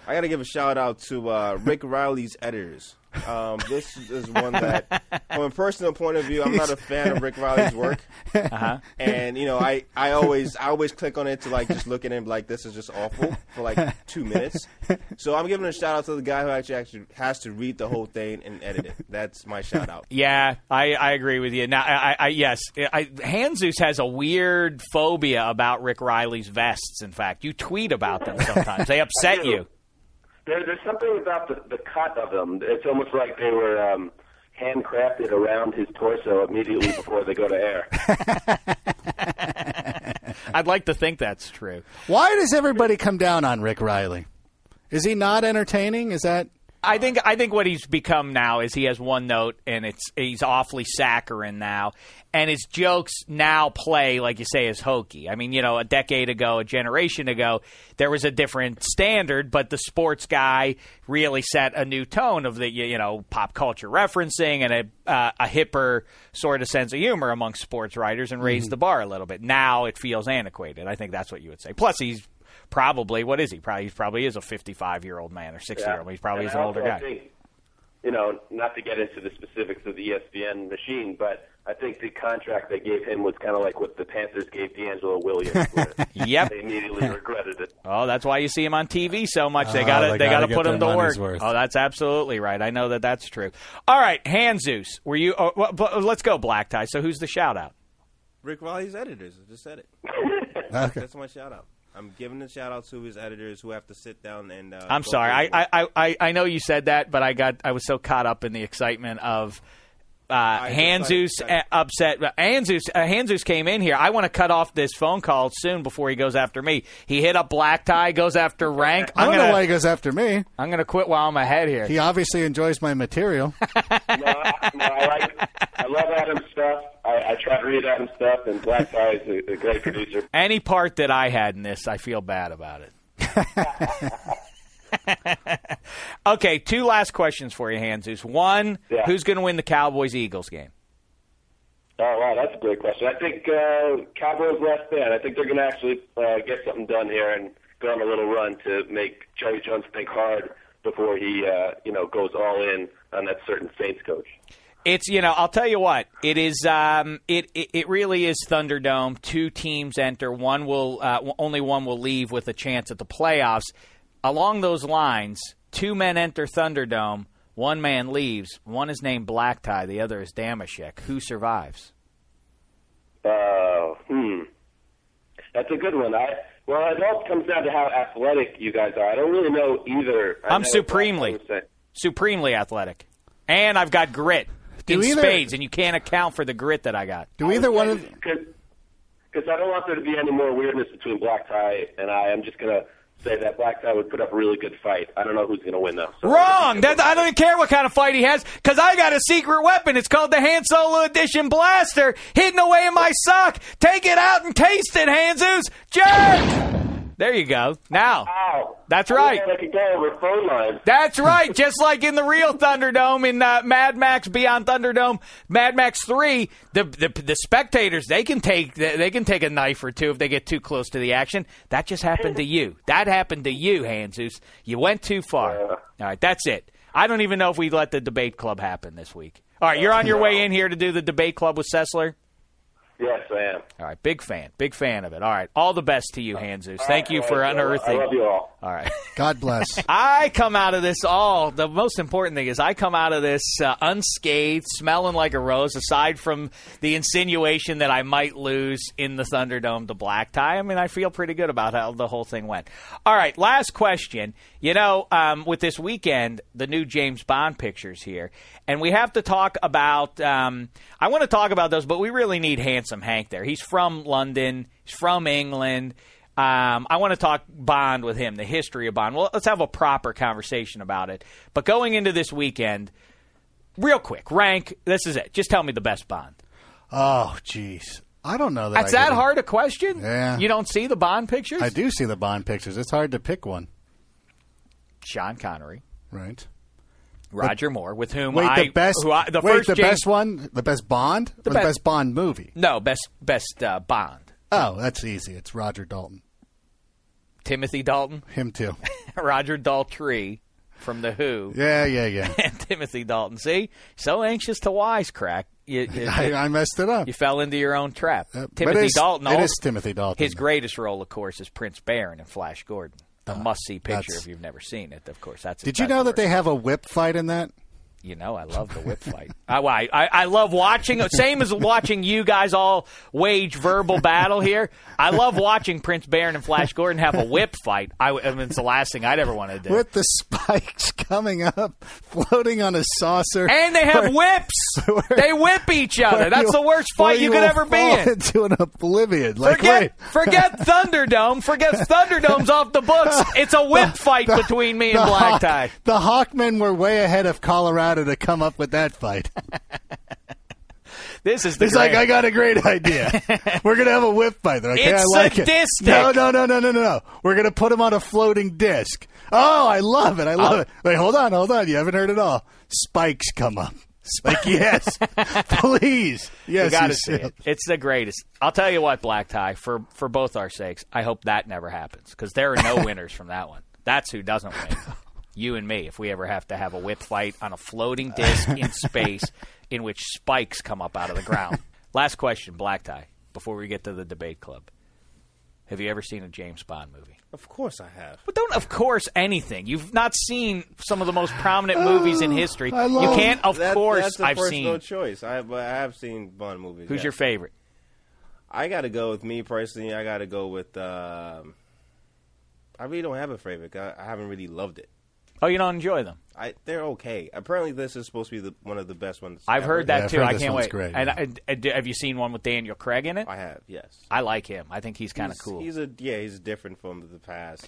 I got to give a shout out to Rick Riley's editors. This is one that, from a personal point of view, I'm not a fan of Rick Riley's work. And I always click on it to like just look at it and be like, this is just awful for like 2 minutes. So I'm giving a shout out to the guy who actually has to read the whole thing and edit it. That's my shout out. Yeah, I agree with you. Now, yes, Hanzus has a weird phobia about Rick Riley's vests. In fact, you tweet about them sometimes. They upset you. There's something about the cut of them. It's almost like they were handcrafted around his torso immediately before they go to air. I'd like to think that's true. Why does everybody come down on Rick Riley? Is he not entertaining? Is that... I think what he's become now is he has one note, and he's awfully saccharine now, and his jokes now play, like you say, as hokey. I mean, a decade ago, a generation ago, there was a different standard, but the sports guy really set a new tone of the pop culture referencing and a hipper sort of sense of humor among sports writers and raised the bar a little bit. Now it feels antiquated. I think that's what you would say. Plus, he's probably, what is he? He probably is a 55-year-old man or 60-year-old. He probably is an older guy. I think, not to get into the specifics of the ESPN machine, but I think the contract they gave him was kind of like what the Panthers gave D'Angelo Williams. Yep. They immediately regretted it. Oh, that's why you see him on TV so much. They got to put him to work. Oh, that's absolutely right. I know that's true. All right, Hanzus, were you? Let's go, Black Tie. So who's the shout out? Rick Riley's editors. I just said it. Okay. That's my shout out. I'm giving a shout out to his editors who have to sit down and. I'm sorry. I know you said that, but I was so caught up in the excitement of Hanzus upset. Hanzus came in here. I want to cut off this phone call soon before he goes after me. He hit up Black Tie, goes after Rank. I don't know why he goes after me. I'm going to quit while I'm ahead here. He obviously enjoys my material. I love Adam's stuff. I try to read Adam's stuff, and Black Tie is a great producer. Any part that I had in this, I feel bad about it. Okay, 2 last questions for you, Hanzus. One, who's going to win the Cowboys-Eagles game? Oh, wow, that's a great question. I think Cowboys last man. I think they're going to actually get something done here and go on a little run to make Jerry Jones think hard before he goes all in on that certain Saints coach. It's, I'll tell you what, it is, it really is Thunderdome. 2 teams enter. Only one will leave with a chance at the playoffs. Along those lines, 2 men enter Thunderdome, 1 man leaves. One is named Black Tie, the other is Damashek. Who survives? That's a good one. It all comes down to how athletic you guys are. I don't really know either. I'm supremely athletic. And I've got grit. In spades, and you can't account for the grit that I got. Do either one of because I don't want there to be any more weirdness between Black Tie and I. I'm just going to say that Black Tie would put up a really good fight. I don't know who's going to win, though. So wrong! I don't care what kind of fight he has, because I got a secret weapon. It's called the Han Solo Edition Blaster, hidden away in my sock. Take it out and taste it, Hanzus! Jerk! There you go. Now, that's right. I could go over phone lines. That's right. Just like in the real Thunderdome in Mad Max Beyond Thunderdome, Mad Max 3, the spectators, they can take a knife or 2 if they get too close to the action. That just happened to you. That happened to you, Hanzus. You went too far. All right, that's it. I don't even know if we let the debate club happen this week. All right, you're on your way in here to do the debate club with Sessler? Yes, I am. All right, big fan of it. All right, all the best to you, Hanzus. Thank you for unearthing. I love you all. All right. God bless. I come out of this the most important thing is I come out of this unscathed, smelling like a rose, aside from the insinuation that I might lose in the Thunderdome to Black Tie. I mean, I feel pretty good about how the whole thing went. All right, last question. With this weekend, the new James Bond pictures here, and we have to talk about I want to talk about those, but we really need Handsome Hank there. He's from London. He's from England. I want to talk Bond with him, the history of Bond. Well, let's have a proper conversation about it. But going into this weekend, real quick, rank, this is it. Just tell me the best Bond. Oh, jeez. I don't know that. That's that hard a question? Yeah. You don't see the Bond pictures? I do see the Bond pictures. It's hard to pick one. Sean Connery. Right. Roger Moore, with whom the best one? The best Bond? The best Bond movie? No, best Bond. Oh, that's easy. It's Roger Dalton. Timothy Dalton. Him too. Roger Daltrey from The Who. Yeah. And Timothy Dalton. See? So anxious to wisecrack. I messed it up. You fell into your own trap. Timothy Dalton. It is Timothy Dalton. His greatest role, of course, is Prince Barron in Flash Gordon. A must-see picture if you've never seen it. Of course, that's. Did you know that they have a whip fight in that? You know, I love the whip fight. I love watching. Same as watching you guys all wage verbal battle here. I love watching Prince Barron and Flash Gordon have a whip fight. I mean, it's the last thing I'd ever want to do. With the spikes coming up, floating on a saucer. And they have whips. They whip each other. That's the worst fight you could ever be in. Into an oblivion. Forget Thunderdome. Forget Thunderdome's off the books. It's a whip fight between me and Black Tie. The Hawkmen were way ahead of Colorado to come up with that fight. It's like, I got a great idea. We're going to have a whip fight. They're like, hey, I like it. No. We're going to put him on a floating disc. Oh, I love it. Wait, hold on. You haven't heard it all. Spikes come up. Like, yes, please. Yes, you got to see it. It's the greatest. I'll tell you what, Black Tie, for both our sakes, I hope that never happens because there are no winners from that one. That's who doesn't win. You and me, if we ever have to have a whip fight on a floating disc in space in which spikes come up out of the ground. Last question, Black Tie, before we get to the debate club. Have you ever seen a James Bond movie? Of course I have. But don't of course anything. You've not seen some of the most prominent movies in history. You can't, of course, that's I've seen. That's the first no choice. I have seen Bond movies. Who's your favorite? I got to go with me personally. I got to go with. I really don't have a favorite. I haven't really loved it. Oh, you don't enjoy them? They're okay. Apparently, this is supposed to be one of the best ones. I've heard that too. I can't wait. Great, and have you seen one with Daniel Craig in it? I have. Yes. I like him. I think he's kind of cool. He's different from the past.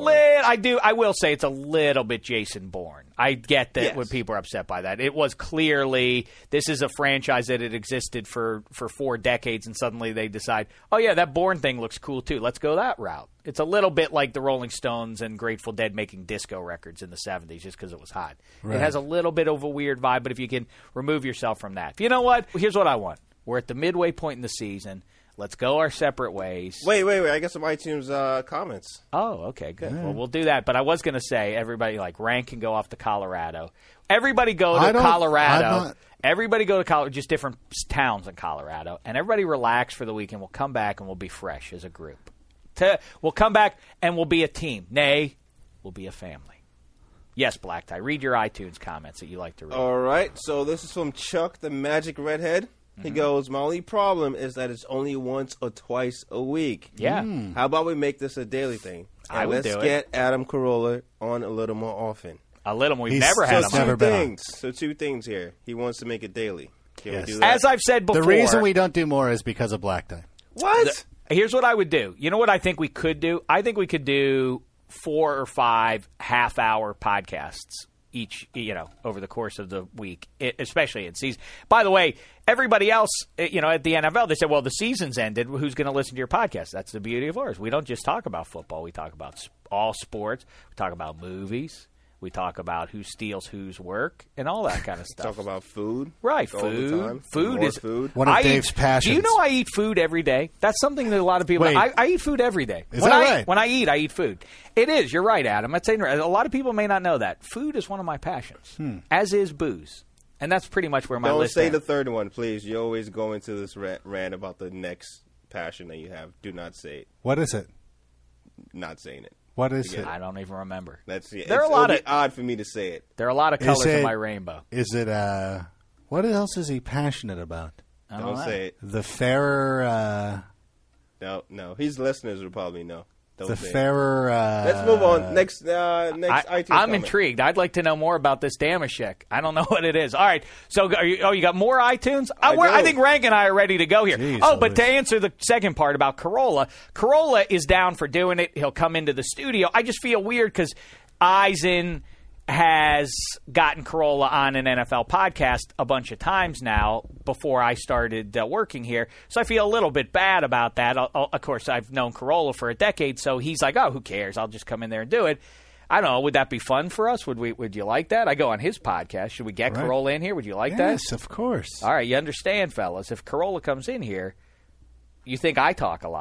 I will say it's a little bit Jason Bourne. I get that when people are upset by that. It was clearly this is a franchise that had existed for 4 decades, and suddenly they decide, oh yeah, that Bourne thing looks cool too. Let's go that route. It's a little bit like the Rolling Stones and Grateful Dead making disco records in the 70s just because it was hot. Right. It has a little bit of a weird vibe, but if you can remove yourself from that. You know what? Here's what I want. We're at the midway point in the season. Let's go our separate ways. Wait. I got some iTunes comments. Oh, okay, good. Yeah. Well, we'll do that. But I was going to say, everybody, Rank can go off to Colorado. Everybody go to Colorado. Everybody go to Colorado, just different towns in Colorado. And everybody relax for the weekend. We'll come back and we'll be fresh as a group. We'll come back and we'll be a team. Nay, we'll be a family. Yes, Black Tie. Read your iTunes comments that you like to read. All right. So this is from Chuck, the Magic Redhead. Mm-hmm. He goes, my only problem is that it's only once or twice a week. Yeah. How about we make this a daily thing? And I would do it. Let's get Adam Carolla on a little more often. A little more. We've never had him on. So 2 things here. He wants to make it daily. Can we do that? As I've said before. The reason we don't do more is because of Black Tie. What? Here's what I would do. You know what I think we could do? I think we could do 4 or 5 half-hour podcasts each, over the course of the week, especially in season. By the way, everybody else, at the NFL, they said, well, the season's ended. Who's going to listen to your podcast? That's the beauty of ours. We don't just talk about football. We talk about all sports. We talk about movies. We talk about who steals whose work and all that kind of stuff. Talk about food. Right, all the time. Food is food. One of Dave's passions. Do you know I eat food every day? That's something that a lot of people. I eat food every day. Is that right? When I eat food. It is. You're right, Adam. I'm saying a lot of people may not know that food is one of my passions, as is booze, and that's pretty much where my list. Don't say the third one, please. You always go into this rant about the next passion that you have. Do not say it. What is it? Not saying it. What is it? I don't even remember. That's it. There are a lot of odd for me to say it. There are a lot of colors in my rainbow. Is it? What else is he passionate about? Don't say it. The fairer. No. His listeners will probably know. The fairer. Let's move on. Next iTunes I'm comment. intrigued. I'd like to know more about this Damashek. I don't know what it is. All right. So, you got more iTunes? I think Rank and I are ready to go here. Jeez, but to answer the second part about Carolla is down for doing it. He'll come into the studio. I just feel weird because Eisen has gotten Carolla on an NFL podcast a bunch of times now before I started working here. So I feel a little bit bad about that. Of course, I've known Carolla for a decade, so he's like, oh, who cares? I'll just come in there and do it. I don't know. Would that be fun for us? Would you like that? I go on his podcast. Should we get Carolla in here? Would you like that? Yes, of course. All right. You understand, fellas. If Carolla comes in here, you think I talk a lot.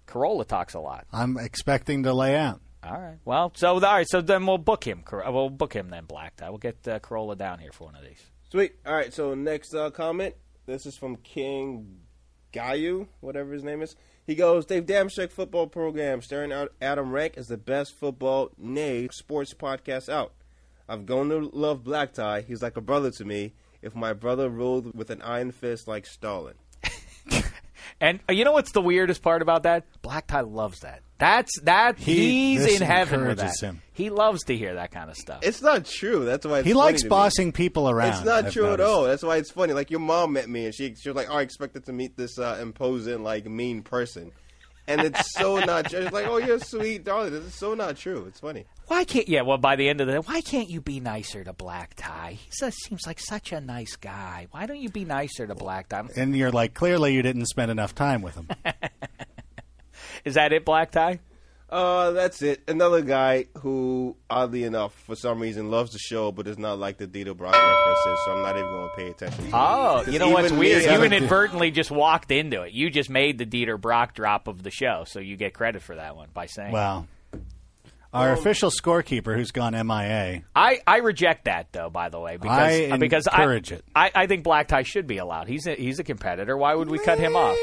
Corolla talks a lot. I'm expecting to lay out. All right. Well, so then we'll book him. We'll book him then, Black Tie. We'll get Corolla down here for one of these. Sweet. All right, so next comment. This is from King Gayu, whatever his name is. He goes, Dave Damashek football program, staring out Adam Rank as the best football, nay, sports podcast out. I've grown to love Black Tie. He's like a brother to me. If my brother ruled with an iron fist like Stalin. And you know what's the weirdest part about that? Black Tie loves that. He's in heaven with that. Him. He loves to hear that kind of stuff. It's not true. That's why it's He funny likes to bossing me. people around. It's not I've true noticed. at all. That's why it's funny. Like your mom met me and she was like, "Oh, I expected to meet this imposing, like mean person," and it's so not true. It's like, "Oh, you're sweet, darling." It's so not true. It's funny. Why can't? Yeah. Well, by the end of the day, why can't you be nicer to Black Tie? He seems like such a nice guy. Why don't you be nicer to Black Tie? And you're like, clearly you didn't spend enough time with him. Is that it, Black Tie? That's it. Another guy who, oddly enough, for some reason loves the show, but does not like the Dieter Brock references, so I'm not even going to pay attention. Oh, you know what's even weird? me, You inadvertently just walked into it. You just made the Dieter Brock drop of the show, so you get credit for that one by saying. Wow. Our official scorekeeper, who's gone MIA. I reject that, though, by the way, because I encourage it. I think Black Tie should be allowed. He's a competitor. Why would we cut him off?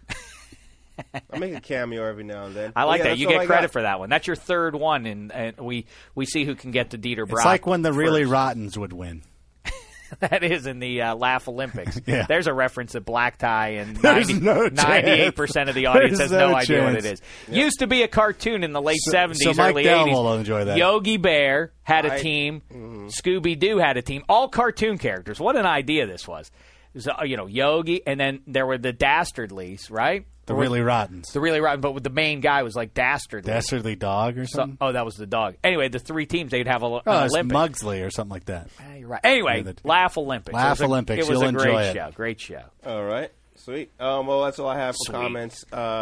I make a cameo every now and then. I like that. That's You all get I credit got. for that one. That's your third one, and we see who can get the Dieter Brock. It's like when the really first. rottens would win. That is in the Laugh Olympics. Yeah. There's a reference to Black Tie, and There's no 98% of the audience There's has no no idea what chance. it is. Used to be a cartoon in the late 70s, so Mike early Dell 80s. will enjoy that. Yogi Bear had a team. Scooby-Doo had a team. All cartoon characters. What an idea this was. It was Yogi, and then there were the Dastardlies, right? The really rottens. The really rotten, but with the main guy was like Dastardly. Dastardly dog or something? That was the dog. Anyway, the three teams, they'd have an it's Olympic. Mugsley or something like that. You're right. Anyway, Yeah, Laugh Olympics. Laugh Olympics. It was You'll a great enjoy it. show. Great show. All right. Sweet. Well, that's all I have for Sweet. comments.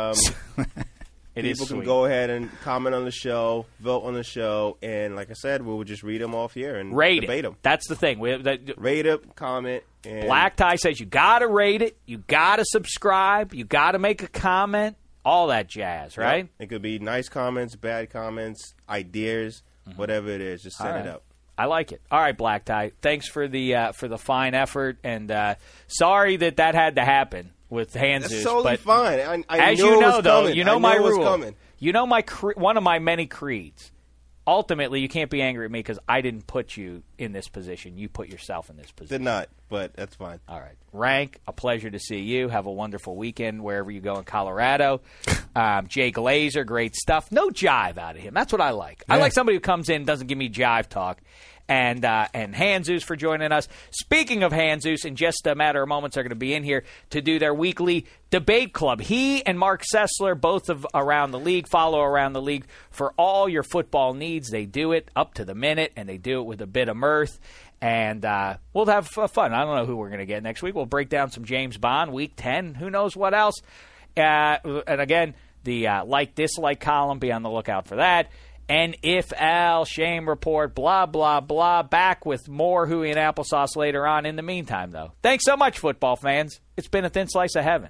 It is People can sweet. go ahead and comment on the show, vote on the show, and like I said, we'll just read them off here and Rate debate it. them. That's the thing. Rate it, comment, and Black Tie says you got to rate it, you got to subscribe, you got to make a comment, all that jazz, right? It could be nice comments, bad comments, ideas, whatever it is. Just send it up. I like it. All right, Black Tie. Thanks for the fine effort, and sorry that had to happen with Hanzus. That's totally but fine. I as knew you it know, was though, coming. you know I my knew it was rule. coming. You know one of my many creeds. Ultimately, you can't be angry at me because I didn't put you in this position. You put yourself in this position. Did not, but that's fine. All right. Rank, a pleasure to see you. Have a wonderful weekend wherever you go in Colorado. Jay Glazer, great stuff. No jive out of him. That's what I like. I like somebody who comes in and doesn't give me jive talk. And Hanzus for joining us. Speaking of Hanzus, in just a matter of moments, they're going to be in here to do their weekly debate club. He and Mark Sessler, both of Around the League, follow Around the League for all your football needs. They do it up to the minute, and they do it with a bit of mirth. And we'll have fun. I don't know who we're going to get next week. We'll break down some James Bond, Week 10. Who knows what else? And again, the like-dislike column, be on the lookout for that. And if Al, Shame Report, blah, blah, blah. Back with more Huey and Applesauce later on. In the meantime, though, thanks so much, football fans. It's been a thin slice of heaven.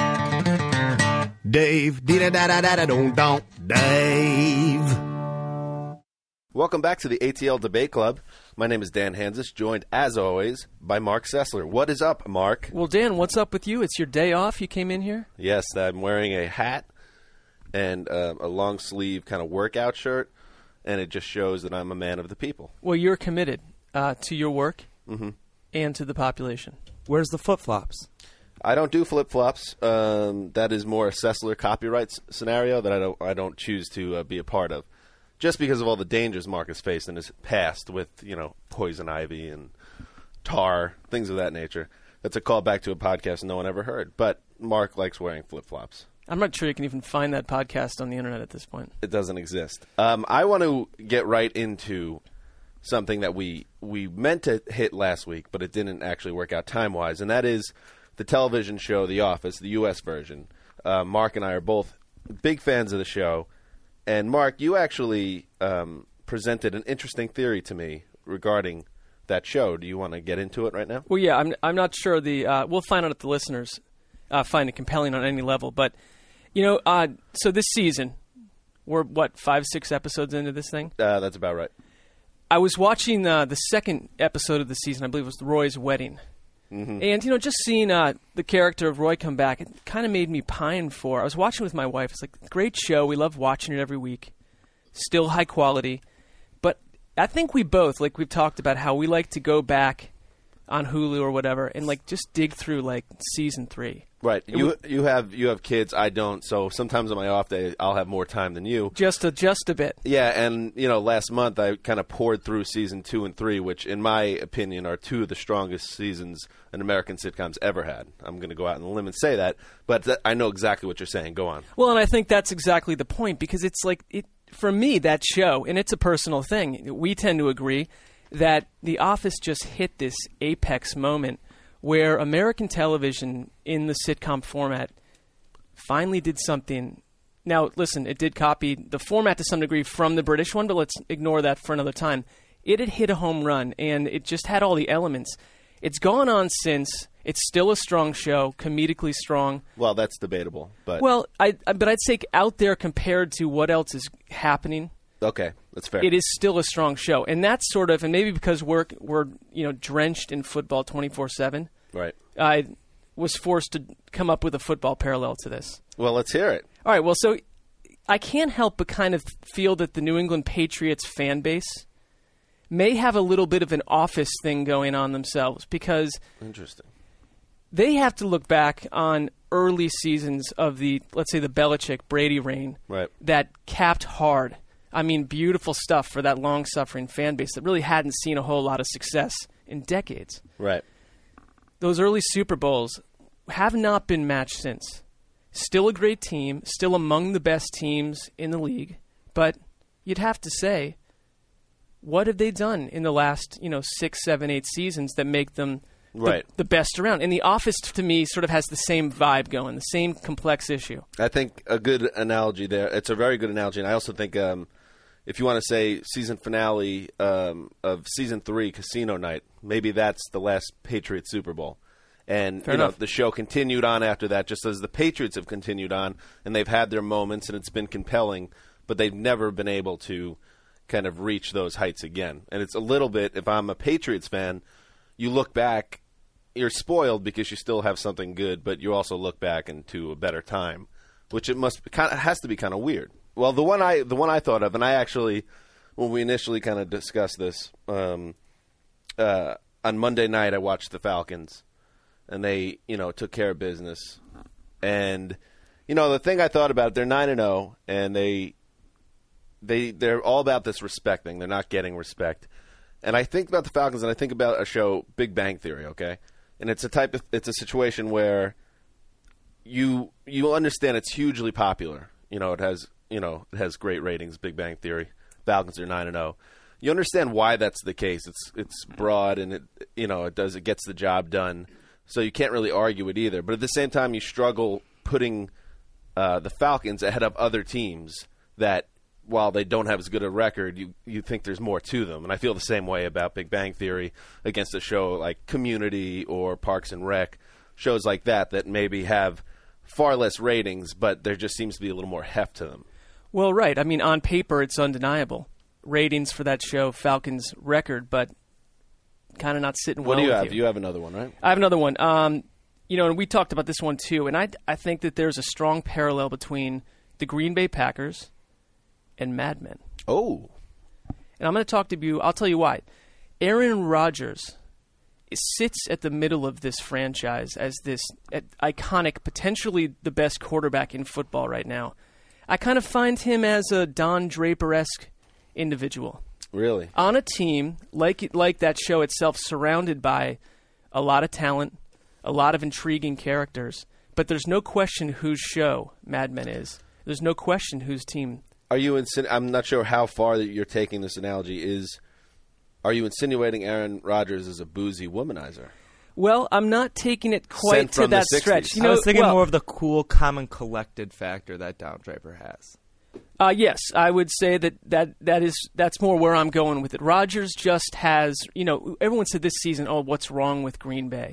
Dave, dee-da-da-da-da-da-don't, Dave. Welcome back to the ATL Debate Club. My name is Dan Hanzus, joined, as always, by Mark Sessler. What is up, Mark? Well, Dan, what's up with you? It's your day off. You came in here? Yes, I'm wearing a hat and a long-sleeve kind of workout shirt, and it just shows that I'm a man of the people. Well, you're committed to your work and to the population. Where's the flip-flops? I don't do flip-flops. That is more a Sessler copyright scenario that I don't choose to be a part of, just because of all the dangers Mark has faced in his past with, poison ivy and tar, things of that nature. That's a callback to a podcast no one ever heard. But Mark likes wearing flip-flops. I'm not sure you can even find that podcast on the internet at this point. It doesn't exist. I want to get right into something that we meant to hit last week, but it didn't actually work out time-wise, and that is the television show The Office, the U.S. version. Mark and I are both big fans of the show, and Mark, you actually presented an interesting theory to me regarding that show. Do you want to get into it right now? Well, yeah, I'm not sure we'll find out if the listeners find it compelling on any level, but So this season, we're, 5-6 episodes into this thing? That's about right. I was watching the second episode of the season. I believe it was Roy's wedding. Mm-hmm. And, just seeing the character of Roy come back, it kind of made me pine for. I was watching with my wife. It's like, great show. We love watching it every week. Still high quality. But I think we both, like we've talked about, how we like to go back on Hulu or whatever and, like, just dig through, like, season 3. Right. You have kids. I don't. So sometimes on my off day, I'll have more time than you. Just a bit. Yeah, and last month I kind of poured through season 2 and 3, which in my opinion are two of the strongest seasons an American sitcom's ever had. I'm going to go out on a limb and say that, but I know exactly what you're saying. Go on. Well, and I think that's exactly the point, because it's like for me, that show, and it's a personal thing. We tend to agree that The Office just hit this apex moment where American television in the sitcom format finally did something. Now, listen, it did copy the format to some degree from the British one, but let's ignore that for another time. It had hit a home run, and it just had all the elements. It's gone on since. It's still a strong show, comedically strong. Well, that's debatable. But I'd say out there compared to what else is happening. Okay, that's fair. It is still a strong show, and that's sort of, and maybe because we're drenched in football 24/7. Right. I was forced to come up with a football parallel to this. Well, let's hear it. All right. Well, so I can't help but kind of feel that the New England Patriots fan base may have a little bit of an Office thing going on themselves, because interesting. They have to look back on early seasons of let's say the Belichick-Brady reign, right, that capped hard. I mean, beautiful stuff for that long-suffering fan base that really hadn't seen a whole lot of success in decades. Right. Those early Super Bowls have not been matched since. Still a great team, still among the best teams in the league, but you'd have to say, what have they done in the last 6, 7, 8 seasons that make them the best around? And The Office, to me, sort of has the same vibe going, the same complex issue. I think a good analogy there. It's a very good analogy, and I also think if you want to say season finale of season 3, Casino Night, maybe that's the last Patriots Super Bowl. And the show continued on after that, just as the Patriots have continued on, and they've had their moments, and it's been compelling, but they've never been able to kind of reach those heights again. And it's a little bit, if I'm a Patriots fan, you look back, you're spoiled because you still have something good, but you also look back into a better time, which has to be kind of weird. Well, the one I thought of, and I actually, when we initially kind of discussed this, on Monday night I watched the Falcons, and they, took care of business. And, the thing I thought about, they're 9-0, and they're all about this respect thing. They're not getting respect. And I think about the Falcons, and I think about a show, Big Bang Theory, okay? And it's a situation where you understand it's hugely popular. It has great ratings, Big Bang Theory. Falcons are 9-0. You understand why that's the case. It's broad, and it gets the job done. So you can't really argue it either. But at the same time, you struggle putting the Falcons ahead of other teams that, while they don't have as good a record, you think there's more to them. And I feel the same way about Big Bang Theory against a show like Community or Parks and Rec, shows like that maybe have far less ratings, but there just seems to be a little more heft to them. Well, right. I mean, on paper, it's undeniable. Ratings for that show, Falcons record, but kind of not sitting well with you. What do you have? You have another one, right? I have another one. And we talked about this one too, and I think that there's a strong parallel between the Green Bay Packers and Mad Men. Oh. And I'm going to talk to you. I'll tell you why. Aaron Rodgers sits at the middle of this franchise as this iconic, potentially the best quarterback in football right now. I kind of find him as a Don Draper-esque individual. Really? On a team like that show itself, surrounded by a lot of talent, a lot of intriguing characters, but there's no question whose show Mad Men is. There's no question whose team. I'm not sure how far that you're taking this analogy. Are you insinuating Aaron Rodgers is a boozy womanizer? Well, I'm not taking it quite to that stretch. I was thinking more of the cool, common, collected factor that Don Draper has. Yes, I would say that's more where I'm going with it. Rodgers just has, everyone said this season, what's wrong with Green Bay?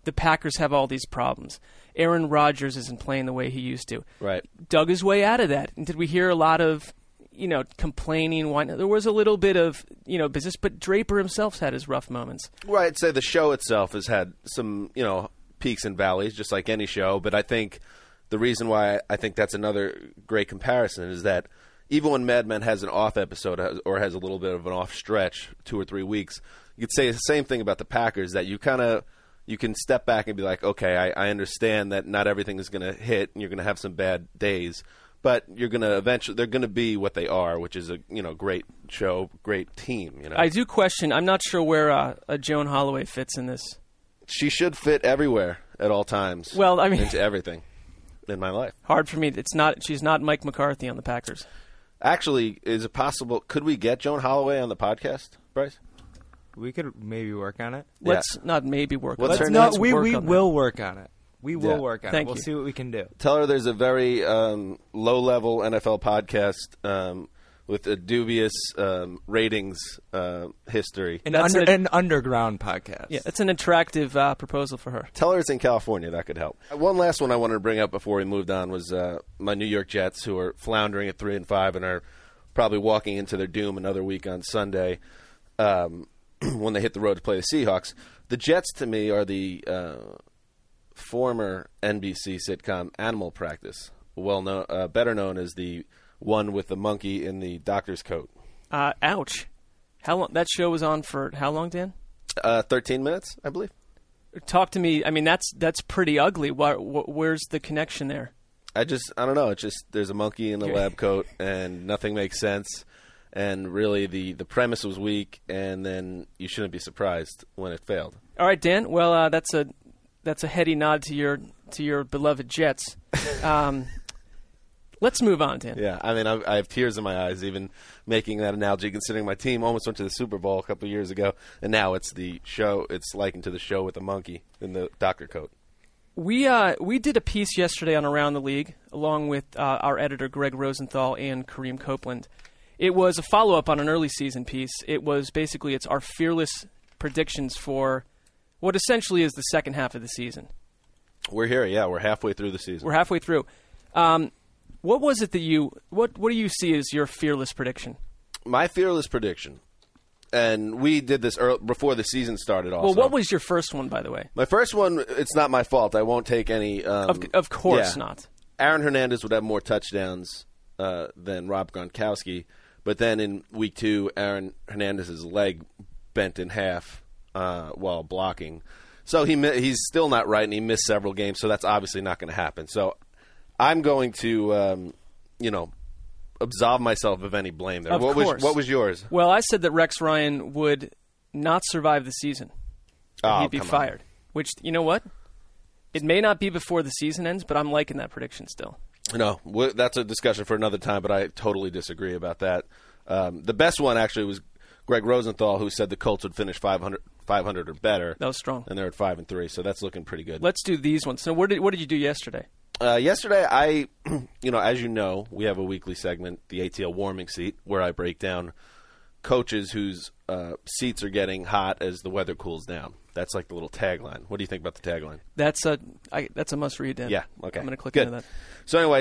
the Packers have all these problems. Aaron Rodgers isn't playing the way he used to. Right. Dug his way out of that. And did we hear a lot of, complaining? There was a little bit of, business, but Draper himself's had his rough moments. Well, I'd say the show itself has had some, peaks and valleys, just like any show. But I think the reason why I think that's another great comparison is that even when Mad Men has an off episode or has a little bit of an off stretch, 2 or 3 weeks, you could say the same thing about the Packers, that you can step back and be like, okay, I understand that not everything is going to hit and you're going to have some bad days. But you're going to eventually, they're going to be what they are, which is a great show, great team. I do question. I'm not sure where a Joan Holloway fits in this. She should fit everywhere at all times. Well, I mean, into everything in my life. Hard for me. It's not. She's not Mike McCarthy on the Packers. Actually, is it possible? Could we get Joan Holloway on the podcast, Bryce? We could maybe work on it. Let's not maybe work on it. No, we will work on it. We will work on it. Thank We'll you. see what we can do. Tell her there's a very low-level NFL podcast with a dubious ratings history. An underground podcast. Yeah, it's an attractive proposal for her. Tell her it's in California. That could help. One last one I wanted to bring up before we moved on was my New York Jets, who are floundering at 3-5 and are probably walking into their doom another week on Sunday when they hit the road to play the Seahawks. The Jets, to me, are the former NBC sitcom Animal Practice, better known as the one with the monkey in the doctor's coat. Ouch. How long? That show was on for how long, Dan? 13 minutes, I believe. Talk to me. I mean, that's pretty ugly. Where's the connection there? I don't know. It's just there's a monkey in a lab coat, and nothing makes sense. And really, the premise was weak, and then you shouldn't be surprised when it failed. All right, Dan. Well, that's a heady nod to your beloved Jets. Let's move on, Dan. Yeah, I mean, I have tears in my eyes even making that analogy, considering my team almost went to the Super Bowl a couple of years ago, and now it's the show. It's likened to the show with the monkey in the doctor coat. We did a piece yesterday on Around the League, along with our editor Greg Rosenthal and Kareem Copeland. It was a follow-up on an early season piece. It was basically it's our fearless predictions for what essentially is the second half of the season. We're here, yeah. We're halfway through the season. We're halfway through. What was it that what do you see as your fearless prediction? My fearless prediction, and we did this before the season started also. Well, what was your first one, by the way? My first one, it's not my fault. I won't take any. Of course not. Aaron Hernandez would have more touchdowns than Rob Gronkowski, but then in week 2, Aaron Hernandez's leg bent in half while blocking. So he's still not right, and he missed several games, so that's obviously not going to happen. So I'm going to, absolve myself of any blame there. Of course. What was yours? Well, I said that Rex Ryan would not survive the season. He'd be fired. Which, you know what? It may not be before the season ends, but I'm liking that prediction still. No, that's a discussion for another time, but I totally disagree about that. The best one, actually, was Greg Rosenthal, who said the Colts would finish 500 or better. That was strong. And they're at 5-3, so that's looking pretty good. Let's do these ones. So what did you do yesterday? Yesterday, I, as you know, we have a weekly segment, the ATL Warming Seat, where I break down coaches whose seats are getting hot as the weather cools down. That's like the little tagline. What do you think about the tagline? That's a must-read, Dan. Yeah, okay. I'm going to click Good. into that. So anyway,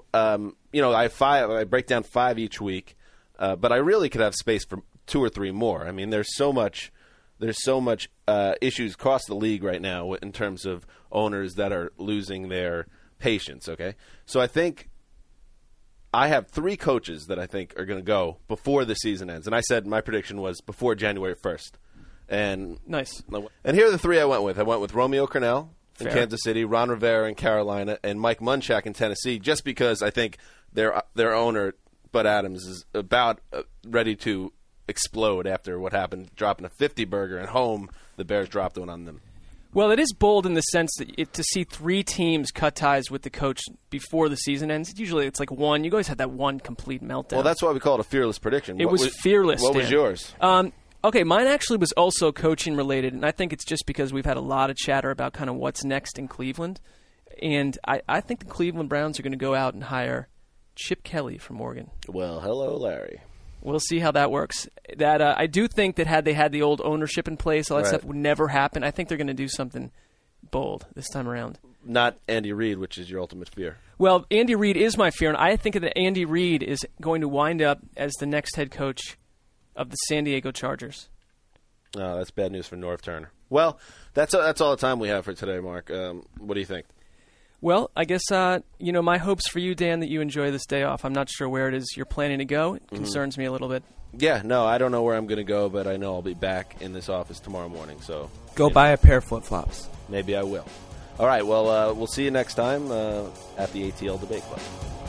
I break down 5 each week, but I really could have space for 2 or 3 more. I mean, there's so much issues across the league right now in terms of owners that are losing their patience, okay? So I think I have 3 coaches that I think are going to go before the season ends. And I said my prediction was before January 1st. And nice. And here are the 3 I went with. I went with Romeo Crennel in Fair. Kansas City, Ron Rivera in Carolina, and Mike Munchak in Tennessee, just because I think their owner, Bud Adams, is about ready to explode after what happened, dropping a 50-burger at home. The Bears dropped one on them. Well, it is bold in the sense that to see 3 teams cut ties with the coach before the season ends. Usually it's like one. You always have that one complete meltdown. Well, that's why we call it a fearless prediction. It was fearless, What Dan. was yours? Okay, mine actually was also coaching related, and I think it's just because we've had a lot of chatter about kind of what's next in Cleveland. And I think the Cleveland Browns are going to go out and hire Chip Kelly from Oregon. Well, hello, Larry. We'll see how that works. I do think that had they had the old ownership in place, all that Right. stuff would never happen. I think they're going to do something bold this time around. Not Andy Reid, which is your ultimate fear. Well, Andy Reid is my fear, and I think that Andy Reid is going to wind up as the next head coach of the San Diego Chargers. Oh, that's bad news for Norv Turner. Well, that's all the time we have for today, Mark. What do you think? Well, I guess, my hopes for you, Dan, that you enjoy this day off. I'm not sure where it is you're planning to go. It concerns me a little bit. Yeah, no, I don't know where I'm going to go, but I know I'll be back in this office tomorrow morning. So Go buy a pair of flip-flops. Maybe I will. All right, well, we'll see you next time at the ATL Debate Club.